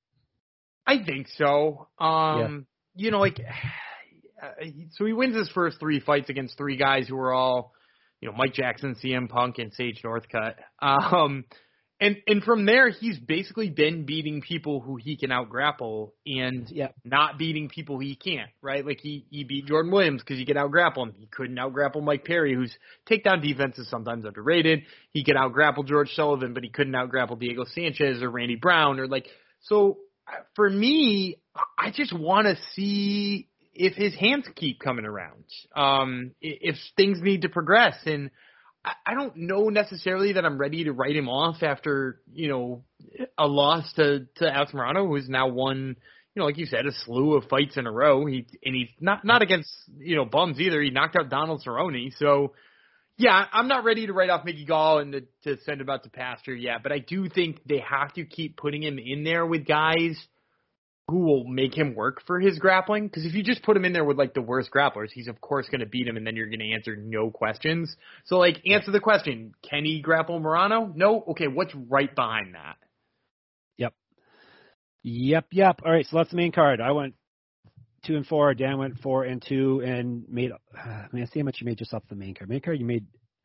I think so. Um, yeah. You know, like, so he wins his first three fights against three guys who were all, you know, Mike Jackson, C M Punk, and Sage Northcutt. Um, and and from there, he's basically been beating people who he can out-grapple and yeah. not beating people he can't, right? Like, he, he beat Jordan Williams because he could out-grapple him. He couldn't out-grapple Mike Perry, whose takedown defense is sometimes underrated. He could out-grapple George Sullivan, but he couldn't out-grapple Diego Sanchez or Randy Brown. or like. So, for me, I just want to see if his hands keep coming around, um, if things need to progress. And I don't know necessarily that I'm ready to write him off after, you know, a loss to, to Alex Morono, who's now won, you know, like you said, a slew of fights in a row. He and he's not, not against, you know, bums either. He knocked out Donald Cerrone. So, yeah, I'm not ready to write off Mickey Gall and to, to send him out to pasture yet. But I do think they have to keep putting him in there with guys who will make him work for his grappling. Because if you just put him in there with, like, the worst grapplers, he's, of course, going to beat him, and then you're going to answer no questions. So, like, answer the question. Can he grapple Morono? No? Okay, what's right behind that? Yep. Yep, yep. All right, so that's the main card. I went two and four. Dan went four and two and made, uh, I mean, see how much you made just off the main card. Main card, you made,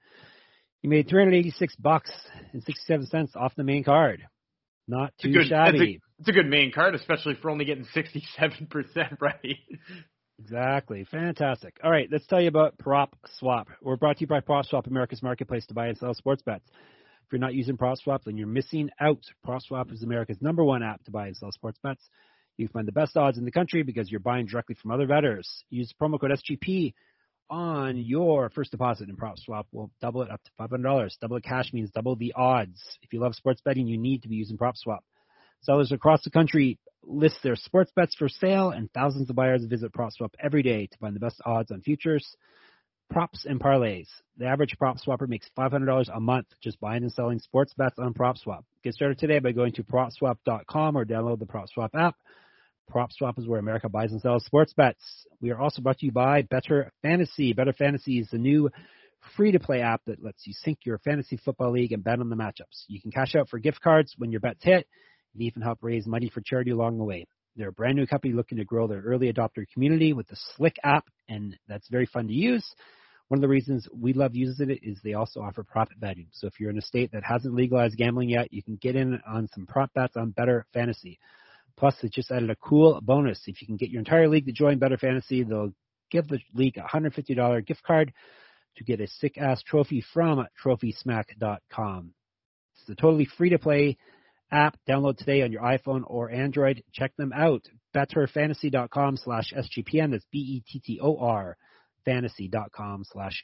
you made three hundred eighty-six bucks and sixty-seven cents off the main card. Not too it's good, shabby. It's a, it's a good main card, especially for only getting sixty-seven percent right. Exactly. Fantastic. All right, let's tell you about Prop Swap. We're brought to you by Prop Swap, America's marketplace to buy and sell sports bets. If you're not using Prop Swap, then you're missing out. Prop Swap is America's number one app to buy and sell sports bets. You find the best odds in the country because you're buying directly from other bettors. Use promo code S G P on your first deposit, and Prop Swap will double it up to five hundred dollars. Double the cash means double the odds. If you love sports betting, you need to be using Prop Swap. Sellers across the country list their sports bets for sale, and thousands of buyers visit Prop Swap every day to find the best odds on futures, props, and parlays. The average Prop Swapper makes five hundred dollars a month just buying and selling sports bets on Prop Swap. Get started today by going to prop swap dot com or download the Prop Swap app. Prop Swap is where America buys and sells sports bets. We are also brought to you by Better Fantasy. Better Fantasy is the new free-to-play app that lets you sync your fantasy football league and bet on the matchups. You can cash out for gift cards when your bets hit and even help raise money for charity along the way. They're a brand new company looking to grow their early adopter community with the Slick app, and that's very fun to use. One of the reasons we love using it is they also offer prop betting. So if you're in a state that hasn't legalized gambling yet, you can get in on some prop bets on Better Fantasy. Plus, they just added a cool bonus. If you can get your entire league to join Better Fantasy, they'll give the league a one hundred fifty dollars gift card to get a sick-ass trophy from trophy smack dot com. It's a totally free-to-play app. Download today on your iPhone or Android. Check them out. bettorfantasy.com slash SGPN. That's B E T T O R fantasy.com slash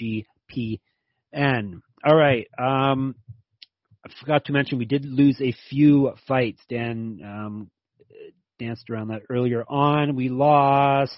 SGPN. All right. Um, I forgot to mention we did lose a few fights. Dan um, danced around that earlier on. We lost.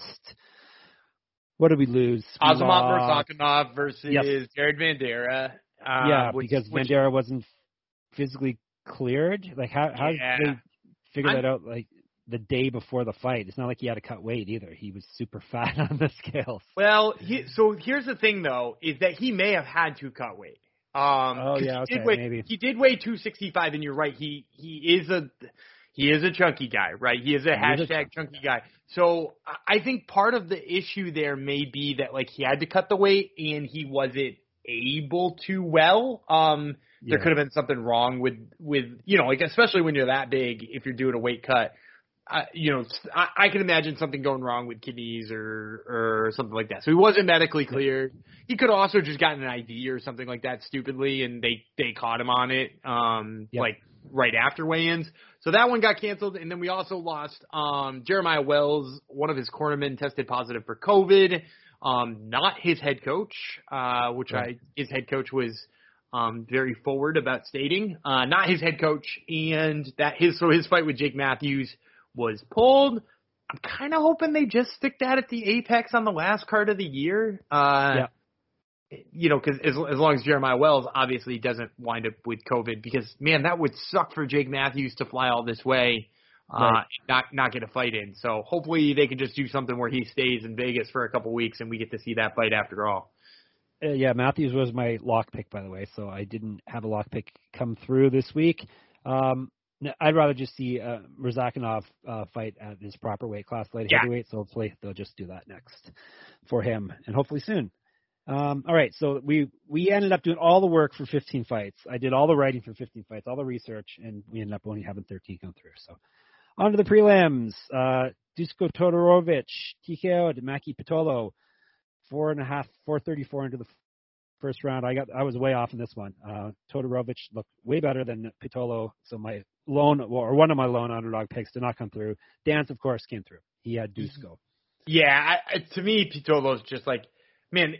What did we lose? We Azamat lost, Murzakanov versus yes. Jared Vanderaa. Um, yeah, which, because which, Vanderaa wasn't physically cleared. Like, how, how yeah. did they figure I'm, that out? Like, the day before the fight. It's not like he had to cut weight either. He was super fat on the scales. Well, he, so here's the thing, though, is that he may have had to cut weight. Um, oh yeah, he okay, did weigh, maybe. He did weigh two sixty-five, and you're right. He he is a he is a chunky guy, right? He is a he hashtag is a chunky guy. So I think part of the issue there may be that like he had to cut the weight and he wasn't able to well. Um, Yeah. there could have been something wrong with with you know like especially when you're that big if you're doing a weight cut. I, you know, I, I can imagine something going wrong with kidneys or or something like that. So he wasn't medically cleared. He could have also just gotten an I V or something like that stupidly, and they, they caught him on it, um, Yep. like right after weigh-ins. So that one got canceled, and then we also lost um, Jeremiah Wells. One of his cornermen tested positive for COVID. Um, not his head coach, uh, which Right. I his head coach was um, very forward about stating. Uh, not his head coach, and that his so his fight with Jake Matthews was pulled. I'm kind of hoping they just stick that at the Apex on the last card of the year. Uh, yeah. You know, because as, as long as Jeremiah Wells obviously doesn't wind up with COVID, because, man, that would suck for Jake Matthews to fly all this way, uh, Right. not not get a fight in. So hopefully they can just do something where he stays in Vegas for a couple weeks and we get to see that fight after all. Uh, yeah, Matthews was my lock pick, by the way, so I didn't have a lock pick come through this week. Um, I'd rather just see uh, Murzakanov uh, fight at his proper weight class, light Yeah. heavyweight. So hopefully they'll just do that next for him, and hopefully soon. Um, all right, so we we ended up doing all the work for fifteen fights. I did all the writing for fifteen fights, all the research, and we ended up only having thirteen come through. So on to the prelims. Uh, Dusko Todorovic, T K O, Maki Pitolo, four and a half, four thirty-four into the first round. I got I was way off in this one. Uh, Todorovic looked way better than Pitolo, so my lone or one of my lone underdog picks did not come through. Dance, of course, came through. He had Dusko. Yeah, I, I, to me, Pitolo's just like, man,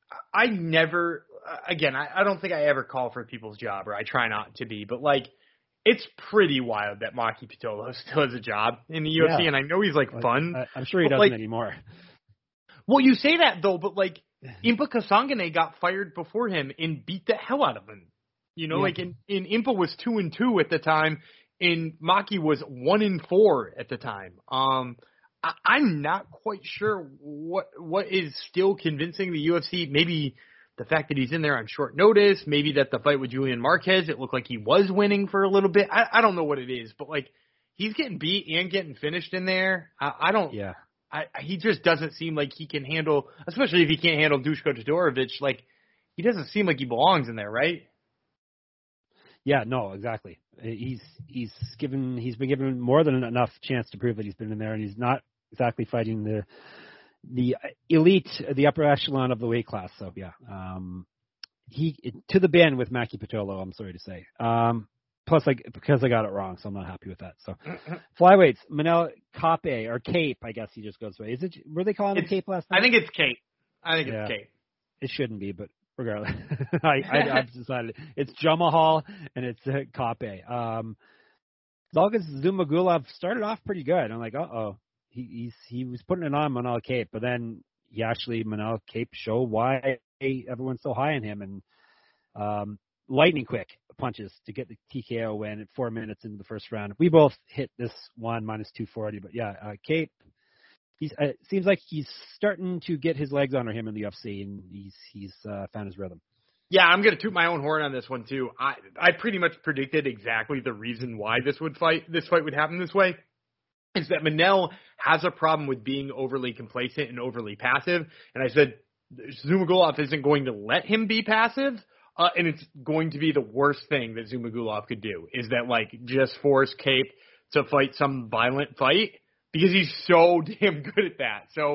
I never, again, I, I don't think I ever call for people's job, or I try not to be, but like, it's pretty wild that Maki Pitolo still has a job in the U F C, Yeah. and I know he's like fun. I, I'm sure he but, doesn't like, anymore. Well, you say that though, but like Impa Kasangane got fired before him and beat the hell out of him. You know, Yeah. like in, in Impa was two and two at the time, and Maki was one and four at the time. Um, I, I'm not quite sure what what is still convincing the U F C. Maybe the fact that he's in there on short notice. Maybe that the fight with Julian Marquez, it looked like he was winning for a little bit. I, I don't know what it is, but like he's getting beat and getting finished in there. I, I don't. Yeah. I, he just doesn't seem like he can handle, especially if he can't handle Dusko Todorovic. Like he doesn't seem like he belongs in there, right? Yeah, no, exactly. He's he's given he's been given more than enough chance to prove that he's been in there, and he's not exactly fighting the the elite, the upper echelon of the weight class. So yeah, um, he to the bin with Maki Pitolo. I'm sorry to say. Um, plus, like because I got it wrong, so I'm not happy with that. So flyweights, Manel Cape or Cape, I guess he just goes by. Is it? Were they calling him It's, Cape last night? I think it's Kate. I think Yeah. it's Kate. It shouldn't be, but regardless, I, I, I've decided it's Jamahal and it's uh, Kape. Um, Zalgas Zumagulov started off pretty good. I'm like, uh oh, he he's, he was putting it on Manel Cape, but then he actually Manel Cape showed why everyone's so high on him, and um, lightning quick punches to get the T K O win at four minutes into the first round. We both hit this one minus two forty, but yeah, uh, Cape. He's, uh, it seems like he's starting to get his legs under him in the U F C, and he's he's uh, found his rhythm. Yeah, I'm gonna toot my own horn on this one too. I I pretty much predicted exactly the reason why this would fight this fight would happen this way. Is that Manel has a problem with being overly complacent and overly passive, and I said Zumagulov isn't going to let him be passive, uh, and it's going to be the worst thing that Zumagulov could do. Is that like just force Cape to fight some violent fight. Because he's so damn good at that. So,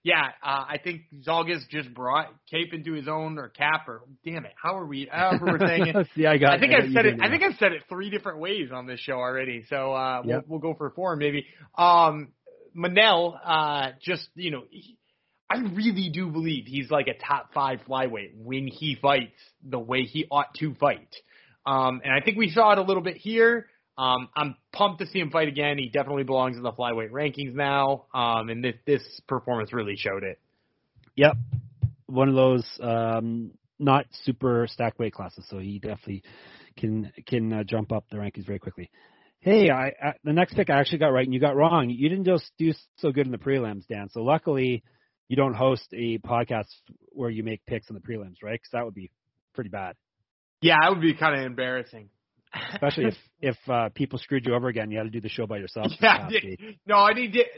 Yeah, uh, I think Zalgas just brought Cape into his own, or Cap, or damn it, how are we? However we're saying it. See, I got. I think I I've said it. I think I've said it three different ways on this show already. So uh, yep. we'll, we'll go for four maybe. Um, Manel, uh, just you know, he, I really do believe he's like a top five flyweight when he fights the way he ought to fight. Um, and I think we saw it a little bit here. Um, I'm pumped to see him fight again. He definitely belongs in the flyweight rankings now. Um, and this, this performance really showed it. Yep. One of those, um, not super stacked weight classes. So he definitely can, can uh, jump up the rankings very quickly. Hey, I, I, the next pick I actually got right and you got wrong. You didn't just do so good in the prelims, Dan. So luckily you don't host a podcast where you make picks in the prelims, right? Because that would be pretty bad. Yeah, that would be kind of embarrassing. Especially if if uh, people screwed you over again, you had to do the show by yourself. Yeah, no, I need to.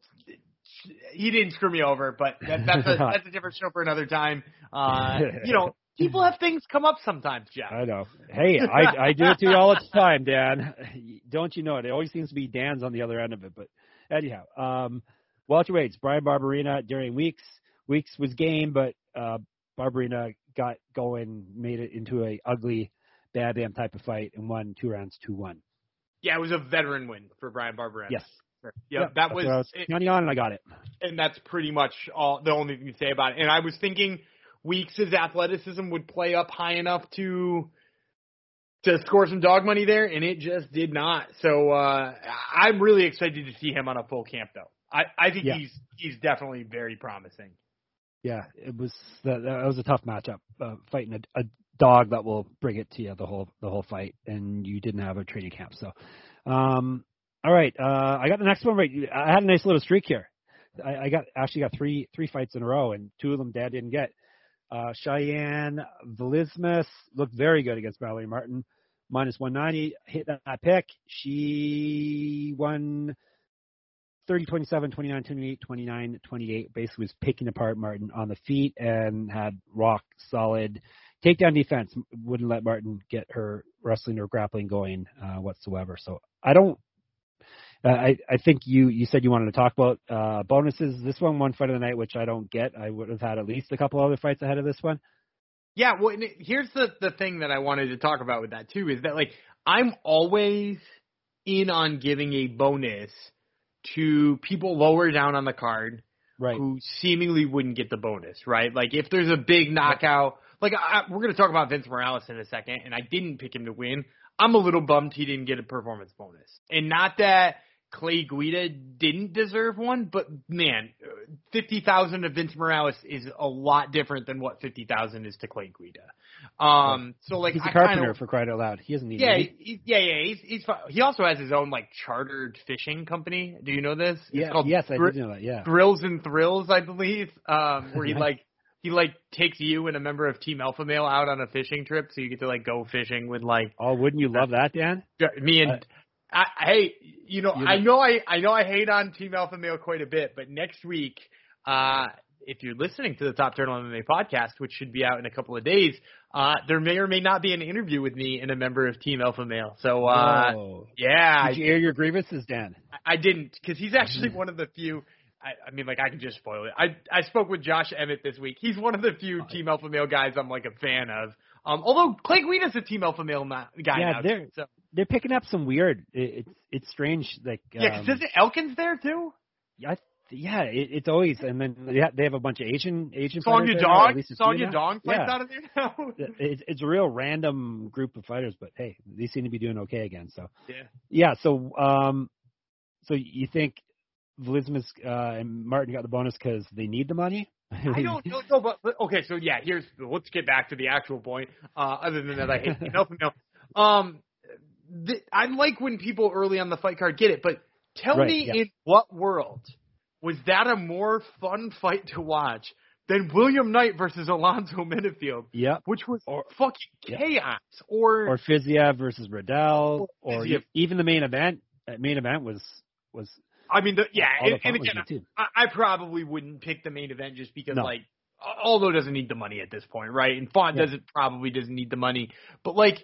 He didn't screw me over, but that, that's a that's a different show for another time. Uh, you know, people have things come up sometimes, Jeff. I know. Hey, I I do it to you all the time, Dan. Don't you know it? It always seems to be Dan's on the other end of it. But anyhow, um, welterweights: Brian Barberena, Darian Weeks. Weeks was game, but uh, Barberena got going, made it into a ugly Bam Bam type of fight, and won two rounds, two one. Yeah, it was a veteran win for Brian Barberena. Yes. Sure. Yeah, yep, that was, was counting on, and I got it. And that's pretty much all the only thing to say about it. And I was thinking Weeks' athleticism would play up high enough to to score some dog money there, and it just did not. So uh, I'm really excited to see him on a full camp, though. I, I think yeah. he's he's definitely very promising. Yeah, it was that, that was a tough matchup, uh, fighting a, a dog that will bring it to you the whole the whole fight, and you didn't have a training camp. So, um, all right, uh, I got the next one right. I had a nice little streak here. I, I got actually got three three fights in a row, and two of them Dad didn't get. Uh, Cheyenne Vlismas looked very good against Valerie Martin, minus one ninety. Hit that, that pick. She won thirty twenty-seven, twenty-nine twenty-eight, twenty-nine twenty-eight. Basically was picking apart Martin on the feet and had rock solid takedown defense. Wouldn't let Martin get her wrestling or grappling going uh, whatsoever. So I don't. Uh, I I think you you said you wanted to talk about uh, bonuses. This one, one fight of the night, which I don't get. I would have had at least a couple other fights ahead of this one. Yeah, well, and it, here's the the thing that I wanted to talk about with that too is that like I'm always in on giving a bonus to people lower down on the card, right, who seemingly wouldn't get the bonus, right? Like if there's a big knockout, like I, we're going to talk about Vince Morales in a second, and I didn't pick him to win. I'm a little bummed he didn't get a performance bonus. And not that Clay Guida didn't deserve one, but man, fifty thousand to Vince Morales is a lot different than what fifty thousand is to Clay Guida. Um, so like he's a I carpenter kinda, for crying out loud. He doesn't need yeah, money. he, yeah, yeah. He's, he's he also has his own like chartered fishing company. Do you know this? It's yeah, called yes, I Gr- did know that. Yeah, Grills and Thrills, I believe. Um, where he like he like takes you and a member of Team Alpha Male out on a fishing trip, so you get to like go fishing with like. Oh, wouldn't you love that, Dan? Me and. Uh, I, hey, you know, you I know I, I know I hate on Team Alpha Male quite a bit, but next week, uh, if you're listening to the Top Turtle M M A podcast, which should be out in a couple of days, uh, there may or may not be an interview with me and a member of Team Alpha Male. So, uh, oh. yeah. Did you air your grievances, Dan? I, I didn't, because he's actually one of the few. I, I mean, like, I can just spoil it. I I spoke with Josh Emmett this week. He's one of the few Team Alpha Male guys I'm like a fan of. Um, although Clay Guida's a Team Alpha Male ma- guy yeah, now. they're too, so. they're picking up some weird. It, it's it's strange. Like yeah, because um, isn't Elkins there too? I, yeah, it, it's always and then they have, they have a bunch of Asian Asian Sonya fighters. Dong, there, Sonya Dong fights yeah. out of there now. it's it's a real random group of fighters, but hey, they seem to be doing okay again. So yeah, yeah. So um, so you think Vlismas uh, and Martin got the bonus because they need the money? I don't know, no, but, but okay. So yeah, here's let's get back to the actual point. Uh, other than that, I hate enough. No, um, the, I like when people early on the fight card get it, but tell right, me yeah. in what world was that a more fun fight to watch than William Knight versus Alonzo Minifield? Yep. Which was or, fucking yep. chaos. Or or Fiziev versus Riddell, or or Fiziev. even the main event. That main event was was. I mean, the, yeah, all and, the and again, I, I probably wouldn't pick the main event just because, no. like, Aldo doesn't need the money at this point, right? And Font yeah. doesn't probably doesn't need the money, but like,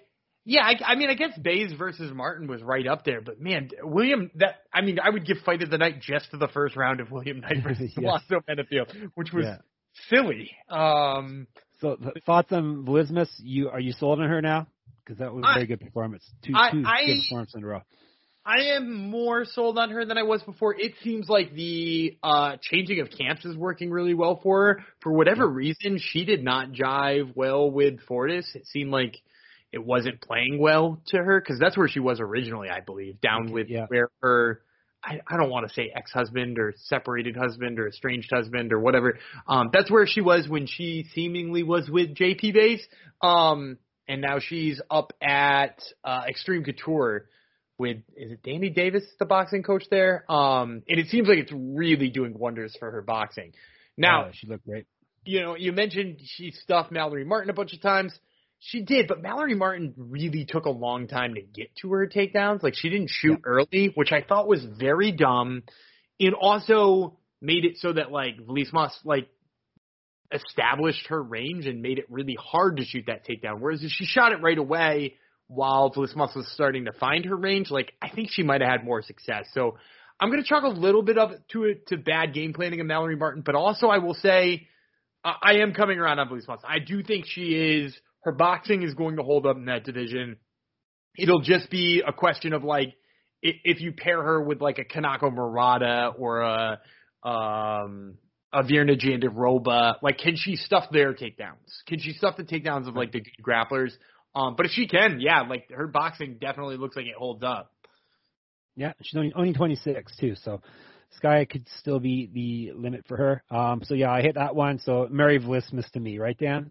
Yeah, I, I mean, I guess Bays versus Martin was right up there, but man, William, that I mean, I would give fight of the night just to the first round of William Knight versus Yes. Alonzo Benefield, which was Yeah. silly. Um, So th- thoughts on Vlismas? You are you sold on her now? Because that was a I- very good performance. Two I- two I- good performances in a row. I am more sold on her than I was before. It seems like the uh, changing of camps is working really well for her. For whatever Yeah. reason, she did not jive well with Fortis. It seemed like it wasn't playing well to her because that's where she was originally, I believe, down Okay, with yeah. where her, I, I don't want to say ex-husband or separated husband or estranged husband or whatever. Um, that's where she was when she seemingly was with J P Bays. Um, and now she's up at uh, Extreme Couture with, is it Danny Davis, the boxing coach there? Um, and it seems like it's really doing wonders for her boxing. Now, Yeah, she looked great. you know, you mentioned she stuffed Mallory Martin a bunch of times. She did, but Mallory Martin really took a long time to get to her takedowns. Like, she didn't shoot Yeah. early, which I thought was very dumb. It also made it so that, like, Vlismas, like, established her range and made it really hard to shoot that takedown. Whereas if she shot it right away while Vlismas was starting to find her range, like, I think she might have had more success. So I'm going to chalk a little bit of it to it to bad game planning of Mallory Martin, but also I will say uh, I am coming around on Vlismas. I do think she is – her boxing is going to hold up in that division. It'll just be a question of, like, if, if you pair her with, like, a Kanako Murata or a um, a Virna Jandiroba, like, can she stuff their takedowns? Can she stuff the takedowns of, like, the good grapplers? Um, but if she can, yeah, like, her boxing definitely looks like it holds up. Yeah, she's only only twenty-six too, so Sky could still be the limit for her. Um, so yeah, I hit that one. So Mary Vlismas to me, right, Dan?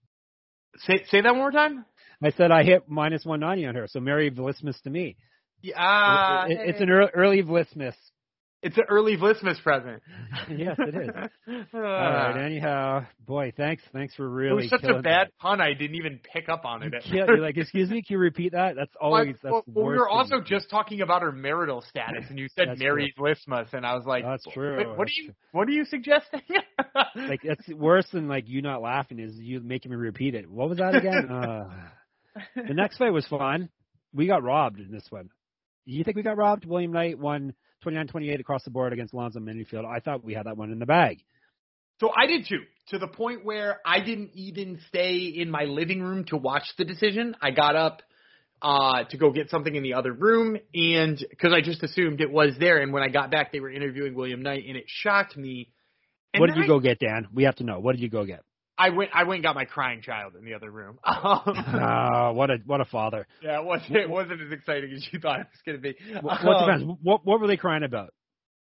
Say say that one more time? I said I hit minus one ninety on her, so Mary Vlismas to me. Yeah, uh, it, it, it's an early, early Vlismas. It's an early Vlismas present. Yes, it is. uh, All right. Anyhow, boy, thanks, thanks for it really. was such a killing bad that. pun. I didn't even pick up on it. You kill- You're like, excuse me, can you repeat that? That's always that's well, the well, we worst were also thing. just talking about her marital status, and you said That's Mary Vlismas, and I was like, That's true. What, what That's are you What are you suggesting? Like that's worse than like you not laughing is you making me repeat it. What was that again? uh, the next fight was fun. We got robbed in this one. You think we got robbed? William Knight won twenty-nine twenty-eight across the board against Alonzo Menifield. I thought we had that one in the bag. So I did too, to the point where I didn't even stay in my living room to watch the decision. I got up uh, to go get something in the other room, and because I just assumed it was there. And when I got back, they were interviewing William Knight, and it shocked me. And What did then you I, go get, Dan? We have to know. What did you go get? I went. I went and got my crying child in the other room. Um, Ah, what a what a father. yeah, it wasn't, it wasn't as exciting as you thought it was going to be. What, what Um, depends. What what were they crying about?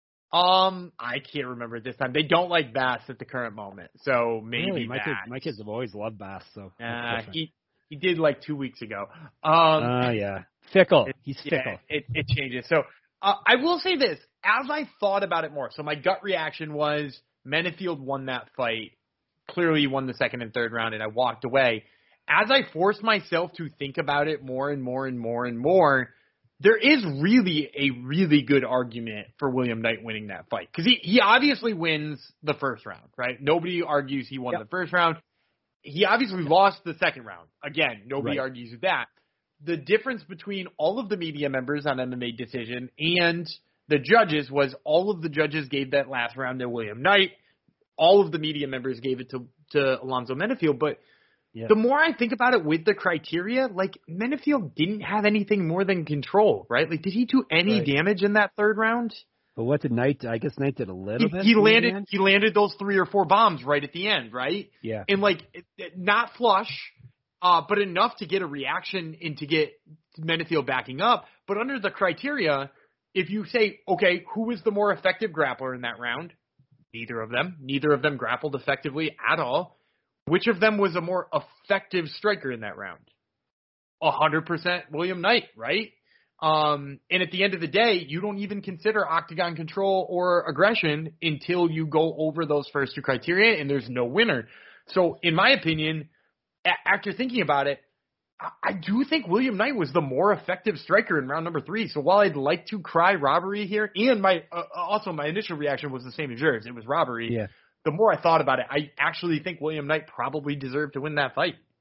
Um, I can't remember at this time. They don't like Bass at the current moment, so maybe Really? My that. kids, my kids have always loved Bass, so. that's Uh, different. he he did like two weeks ago. Um, Oh yeah, fickle. it- He's yeah, fickle. it it changes. So uh, I will say this: as I thought about it more, so my gut reaction was Menifield won that fight. Clearly, he won the second and third round, and I walked away. As I forced myself to think about it more and more and more and more, there is really a really good argument for William Knight winning that fight. Because he, he obviously wins the first round, right? Nobody argues he won Yep. the first round. He obviously lost the second round. Again, nobody Right. argues with that. The difference between all of the media members on M M A Decision and the judges was all of the judges gave that last round to William Knight. All of the media members gave it to, to Alonzo Menifield. But Yeah. the more I think about it with the criteria, like, Menifield didn't have anything more than control, right? Like, did he do any Right. damage in that third round? But what did Knight? I guess Knight did a little He, bit. he in the landed end. he landed those three or four bombs right at the end, right? Yeah. And, like, it, it, not flush, uh, but enough to get a reaction and to get Menifield backing up. But under the criteria, if you say, okay, who was the more effective grappler in that round? Neither of them. Neither of them grappled effectively at all. Which of them was a more effective striker in that round? A hundred percent William Knight, right? Um, and at the end of the day, you don't even consider octagon control or aggression until you go over those first two criteria, and there's no winner. So, in my opinion, a- after thinking about it, I-, I do think William Knight was the more effective striker in round number three. So while I'd like to cry robbery here, and my uh, also my initial reaction was the same as yours, it was robbery. Yeah. The more I thought about it, I actually think William Knight probably deserved to win that fight.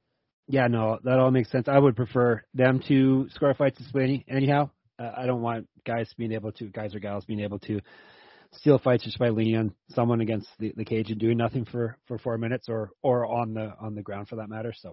Yeah, no, that all makes sense. I would prefer them to score fights this way anyhow. Uh, I don't want guys being able to, guys or gals being able to steal fights just by leaning on someone against the, the cage and doing nothing for, for four minutes or, or on the on the ground for that matter. So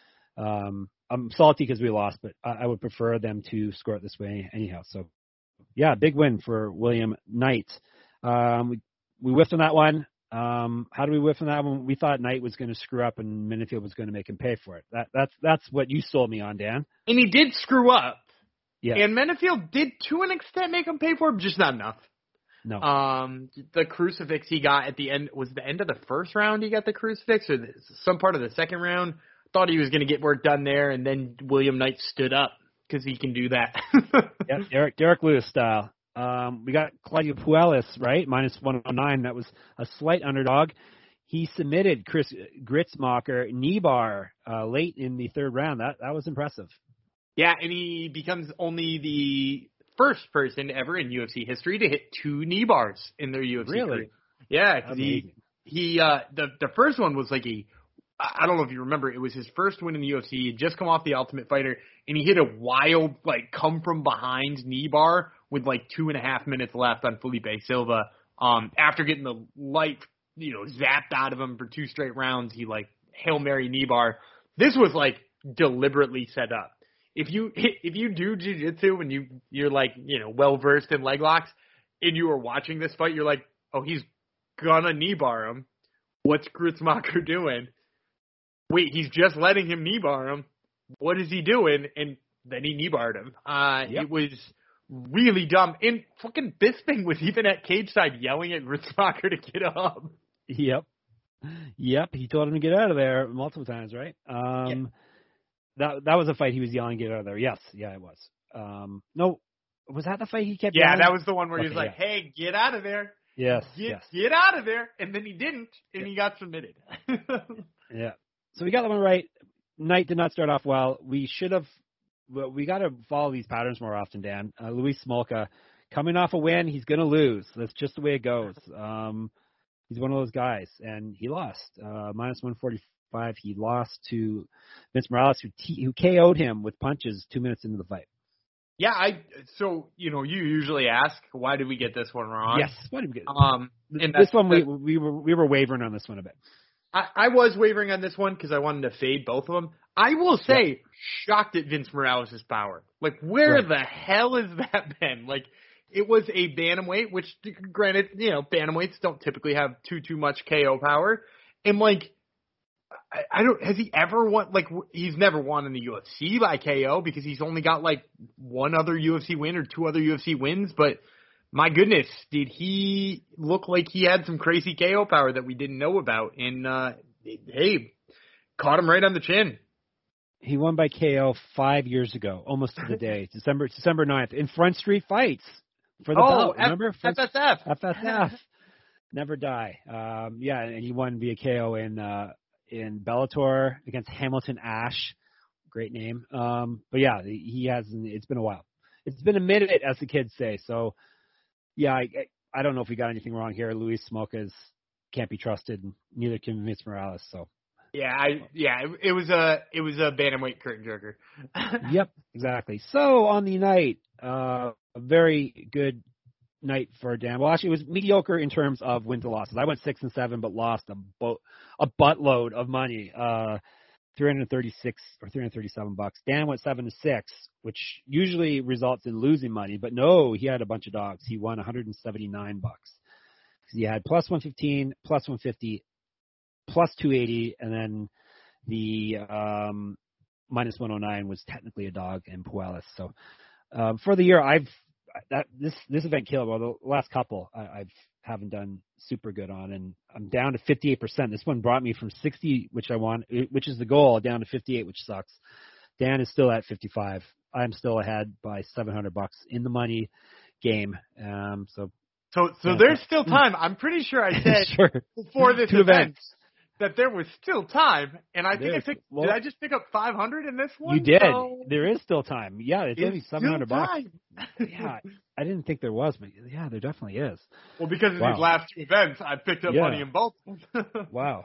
um, I'm salty because we lost, but I, I would prefer them to score it this way anyhow. So yeah, big win for William Knight. Um, we, we whiffed on that one. Um, how do we whiff on that one? We thought Knight was going to screw up and Minifield was going to make him pay for it. That that's that's what you sold me on, Dan. And he did screw up. Yeah. And Minifield did to an extent make him pay for it, but just not enough. No. Um, the crucifix he got at the end, was the end of the first round he got the crucifix or the, some part of the second round? Thought he was going to get work done there, and then William Knight stood up because he can do that. Yeah, Derek, Derek Lewis style. Um, we got Claudio Puelles, right? minus one oh nine. That was a slight underdog. He submitted Chris Gritzmacher knee bar uh, late in the third round. That that was impressive. Yeah, and he becomes only the first person ever in U F C history to hit two knee bars in their U F C Really? career. Yeah, 'cause he he uh, the the first one was like a I don't know if you remember, it was his first win in the U F C. He had just come off the Ultimate Fighter, and he hit a wild like come from behind knee bar with like two and a half minutes left on Felipe Silva. Um, after getting the light, you know, zapped out of him for two straight rounds, he like Hail Mary knee bar. This was like deliberately set up. If you if you do jiu-jitsu and you you're like, you know, well versed in leg locks, and you are watching this fight, you're like, oh, he's gonna knee bar him. What's Gritzmacher doing? Wait, he's just letting him knee bar him. What is he doing? And then he knee barred him. Uh, Yep. It was really dumb. And fucking Bisping was even at cage side yelling at Gritzmacher to get up. Yep. Yep. He told him to get out of there multiple times, right? Um, that that was a fight he was yelling, get out of there. Yes. Yeah, it was. Um, no, was that the fight he kept Yeah, yelling? that was the one where he was Okay, like, hey, get out of there. Yes. Get, yes. get out of there. And then he didn't, and Yeah. he got submitted. Yeah. So we got that one right. Knight did not start off well. We should have well, we got to follow these patterns more often, Dan. Uh, Luis Smolka, coming off a win, he's going to lose. That's just the way it goes. Um, he's one of those guys, and he lost. Uh, minus one forty-five, he lost to Vince Morales, who, t- who K O'd him with punches two minutes into the fight. Yeah, I. So, you know, you usually ask, why did we get this one wrong? Yes. Why did we get Um, and this that's, one, we, that, we, were, we were wavering on this one a bit. I, I was wavering on this one because I wanted to fade both of them. I will say, yeah. shocked at Vince Morales' power. Like, where Right. the hell has that been? Like, it was a bantamweight, which, granted, you know, bantamweights don't typically have too, too much K O power. And, like, I, I don't, has he ever won, like, he's never won in the U F C by K O because he's only got, like, one other U F C win or two other U F C wins. But, my goodness, did he look like he had some crazy K O power that we didn't know about? And, uh, hey, caught him right on the chin. He won by K O five years ago, almost to the day, December December ninth, in Front Street Fights for the oh, belt. F- Remember? Front, F S F. F S F. Never die. Um, yeah, and he won via K O in uh, in Bellator against Hamilton Ash. Great name. Um, but yeah, he has. It's been a while. It's been a minute, as the kids say. So, yeah, I, I don't know if we got anything wrong here. Luis Smolka can't be trusted, and neither can Vince Morales. So. Yeah, I yeah, it, it was a it was a bantamweight curtain jerker. Yep, exactly. So on the night, uh, a very good night for Dan. Well, actually, it was mediocre in terms of wins and losses. I went six and seven, but lost a boat a buttload of money, uh, three hundred thirty-six or three hundred thirty-seven bucks. Dan went seven to six, which usually results in losing money, but no, he had a bunch of dogs. He won one hundred seventy-nine bucks. He had plus one fifteen, plus one fifty. Plus two eighty, and then the um, minus one oh nine was technically a dog in Puelles. So um, for the year, I've that this this event killed. Well, the last couple I, I've haven't done super good on, and I'm down to fifty-eight percent. This one brought me from sixty, which I want, which is the goal, down to fifty-eight, which sucks. Dan is still at fifty-five. I'm still ahead by seven hundred bucks in the money game. Um, so so so yeah. there's still time. I'm pretty sure I said sure. before this Two event. events. That there was still time, and I think There I is. picked. Well, did I just pick up five hundred in this one? You did. So There is still time. Yeah, it's it's only seven hundred still bucks. time. Yeah, I didn't think there was, but yeah, there definitely is. Well, because of Wow. these last two events, I picked up Yeah. money in both. Wow.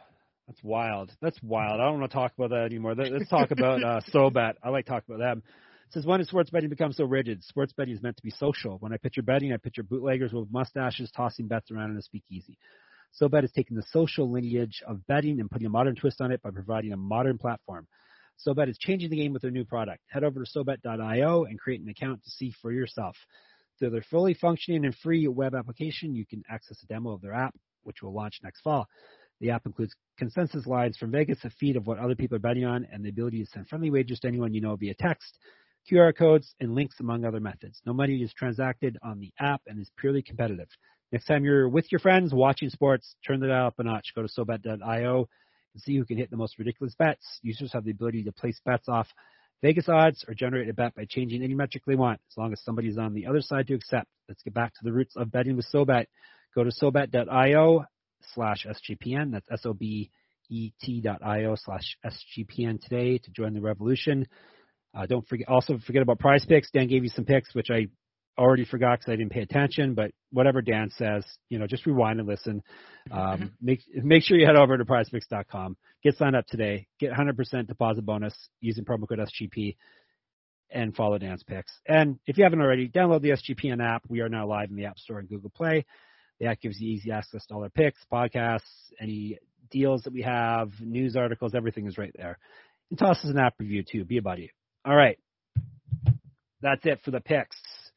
That's wild. That's wild. I don't want to talk about that anymore. Let's talk about uh, SoBet. I like talking about them. It says, when did sports betting become so rigid? Sports betting is meant to be social. When I picture betting, I picture bootleggers with mustaches tossing bets around in a speakeasy. SoBet is taking the social lineage of betting and putting a modern twist on it by providing a modern platform. SoBet is changing the game with their new product. Head over to SoBet dot io and create an account to see for yourself. Through their fully functioning and free web application, you can access a demo of their app, which will launch next fall. The app includes consensus lines from Vegas, a feed of what other people are betting on, and the ability to send friendly wagers to anyone you know via text, Q R codes, and links, among other methods. No money is transacted on the app and is purely competitive. Next time you're with your friends watching sports, turn the dial up a notch. Go to SoBet dot io and see who can hit the most ridiculous bets. Users have the ability to place bets off Vegas odds or generate a bet by changing any metric they want, as long as somebody's on the other side to accept. Let's get back to the roots of betting with SoBet. Go to SoBet dot io slash S G P N. That's S O B E T dot I-O slash S G P N today to join the revolution. Uh, don't forget, also forget about Prize Picks. Dan gave you some picks, which I already forgot because I didn't pay attention, but whatever Dan says, you know, just rewind and listen. Um, make make sure you head over to prize picks dot com. Get signed up today. Get one hundred percent deposit bonus using promo code S G P and follow Dan's picks. And if you haven't already, download the S G P N app. We are now live in the App Store and Google Play. The app gives you easy access to all our picks, podcasts, any deals that we have, news articles, everything is right there. And toss us an app review too. Be a buddy. All right. That's it for the picks.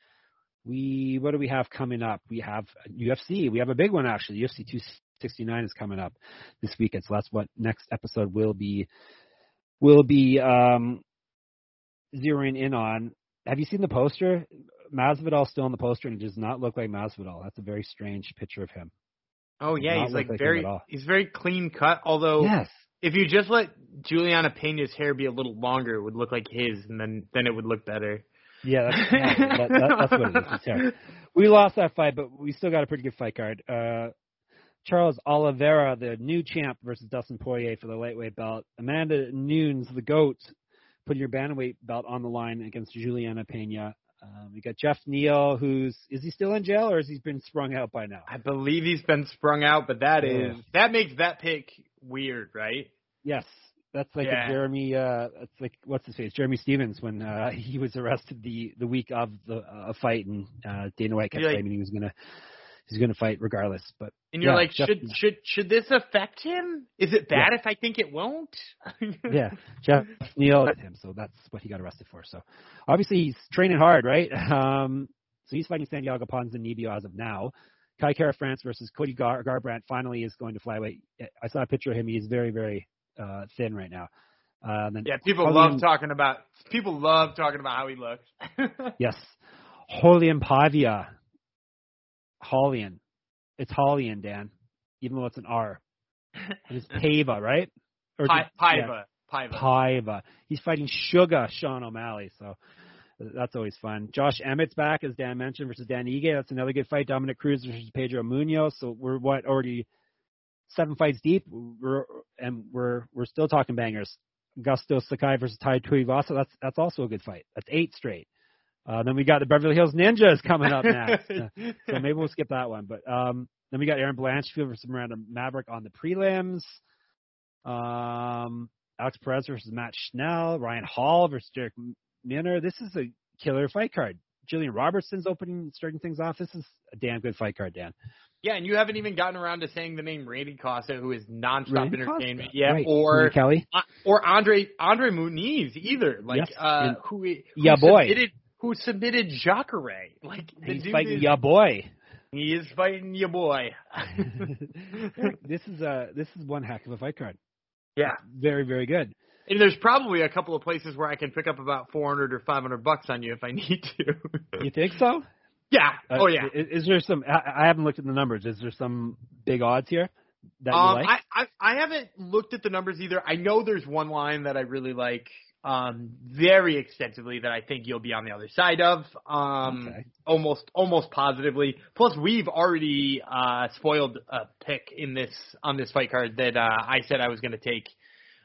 We what do we have coming up? We have U F C. We have a big one actually. U F C two sixty-nine is coming up this weekend, so that's what next episode will be will be um, zeroing in on. Have you seen the poster? Masvidal's still on the poster, and it does not look like Masvidal. That's a very strange picture of him. Oh yeah, he's like, like very he's very clean cut. Although yes. If you just let Juliana Pena's hair be a little longer, it would look like his, and then then it would look better. Yeah, that's, yeah, that, that, that's what it is. It's hair. We lost that fight, but we still got a pretty good fight card. Uh, Charles Oliveira, the new champ, versus Dustin Poirier for the lightweight belt. Amanda Nunes, the GOAT, putting your bantamweight belt on the line against Juliana Pena. Um, we got Jeff Neal, who's is he still in jail or has he been sprung out by now? I believe he's been sprung out, but that is oh. that makes that pick weird, right? Yes. That's like yeah. a Jeremy, uh, it's like, what's his face? Jeremy Stevens when uh, he was arrested the, the week of the uh, fight, and uh, Dana White kept like, claiming he was gonna he's gonna fight regardless. But and you're yeah, like, Jeff, should should should this affect him? Is it bad yeah. if I think it won't? yeah, Jeff Neal him, so that's what he got arrested for. So obviously he's training hard, right? Um, so he's fighting Santiago Ponzinibbio as of now. Kai Kara France versus Cody Gar- Garbrandt finally is going to flyweight. I saw a picture of him. He's very very Uh, thin right now. Uh, then yeah, people Julian, love talking about people love talking about how he looks. yes, Julian Pavia, Hollian. It's Hollian, Dan, even though it's an R. It's Paiva, right? Or Pi- Paiva. Yeah. Paiva. Paiva. He's fighting Sugar Sean O'Malley, so that's always fun. Josh Emmett's back, as Dan mentioned, versus Dan Ige. That's another good fight. Dominic Cruz versus Pedro Munoz. So we're what already. Seven fights deep, we're, and we're we're still talking bangers. Augusto Sakai versus Tai Tuivasa. That's that's also a good fight. That's eight straight. Uh, then we got the Beverly Hills Ninjas coming up next. uh, so maybe we'll skip that one. But um, then we got Aaron Blanchfield versus Miranda Maverick on the prelims. Um, Alex Perez versus Matt Schnell. Ryan Hall versus Derek Minner. This is a killer fight card. Jillian Robertson's opening, starting things off. This is a damn good fight card, Dan. Yeah, and you haven't even gotten around to saying the name Randy Costa, who is nonstop Randy entertainment. Costa. Yeah, right. or Kelly, uh, or Andre Andre Muniz either. Like yes. uh, who, who yeah boy submitted, who submitted Jacare. Like the he's dude fighting is, ya boy. He is fighting ya boy. this is a this is one heck of a fight card. Yeah, it's very very good. And there's probably a couple of places where I can pick up about four hundred or five hundred bucks on you if I need to. You think so? Yeah. Uh, oh, yeah. Is, is there some? I, I haven't looked at the numbers. Is there some big odds here that um, you like? I, I I haven't looked at the numbers either. I know there's one line that I really like um, very extensively that I think you'll be on the other side of, um, okay. almost almost positively. Plus, we've already uh, spoiled a pick in this on this fight card that uh, I said I was going to take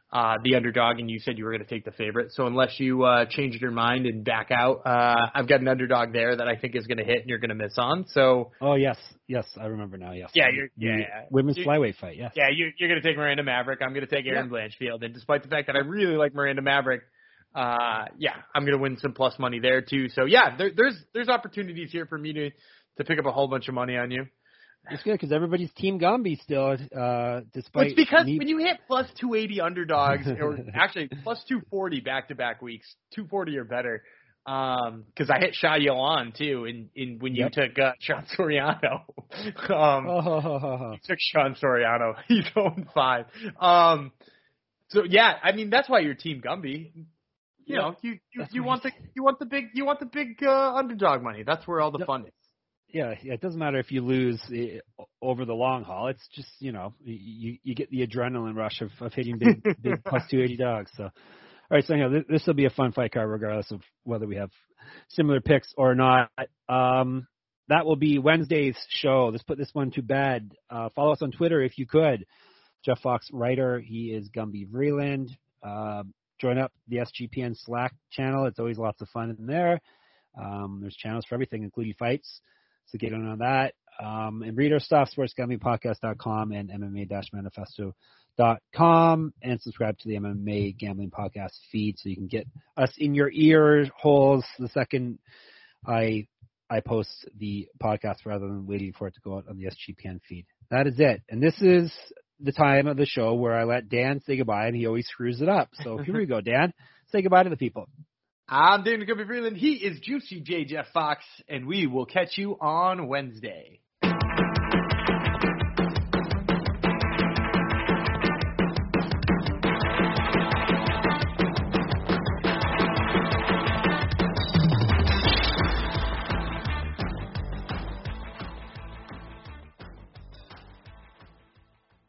uh, the underdog, and you said you were going to take the favorite. So unless you uh, changed your mind and back out, uh, I've got an underdog there that I think is going to hit and you're going to miss on. So oh yes, yes, I remember now. Yes, yeah, you're, yeah, the yeah. women's you, flyweight fight. Yes, yeah, you're, you're going to take Miranda Maverick. I'm going to take Erin yeah. Blanchfield, and despite the fact that I really like Miranda Maverick, uh, yeah, I'm going to win some plus money there too. So yeah, there, there's there's opportunities here for me to to pick up a whole bunch of money on you. It's good because everybody's Team Gumby still, uh, despite. Well, it's because me- when you hit plus two eighty underdogs, or actually plus two forty back-to-back weeks, two forty or better, because um, I hit Shah Yalan too, in, in when you yep. took uh, Sean Soriano. um, oh. You took Sean Soriano. He's oh and five. Um, so yeah, I mean that's why you're Team Gumby. You yep. know, you you, you want the you want the big you want the big uh, underdog money. That's where all the yep. fun is. Yeah, yeah, it doesn't matter if you lose uh, over the long haul. It's just, you know, you you get the adrenaline rush of, of hitting big, big plus two eighty dogs. So, all right, so anyhow, this will be a fun fight card regardless of whether we have similar picks or not. Um, that will be Wednesday's show. Let's put this one to bed. Uh, follow us on Twitter if you could. Jeff Fox Writer, he is Gumby Vreeland. Uh, join up the S G P N Slack channel. It's always lots of fun in there. Um, there's channels for everything, including fights. So get on that. Um, and read our stuff, sports gambling podcast dot com and M M A manifesto dot com, and subscribe to the M M A Gambling Podcast feed so you can get us in your ear holes the second I I post the podcast rather than waiting for it to go out on the S G P N feed. That is it. And this is the time of the show where I let Dan say goodbye, and he always screws it up. So here we go, Dan. Say goodbye to the people. I'm Daniel Gumby Vreeland. He is Juicy J. Jeff Fox, and we will catch you on Wednesday.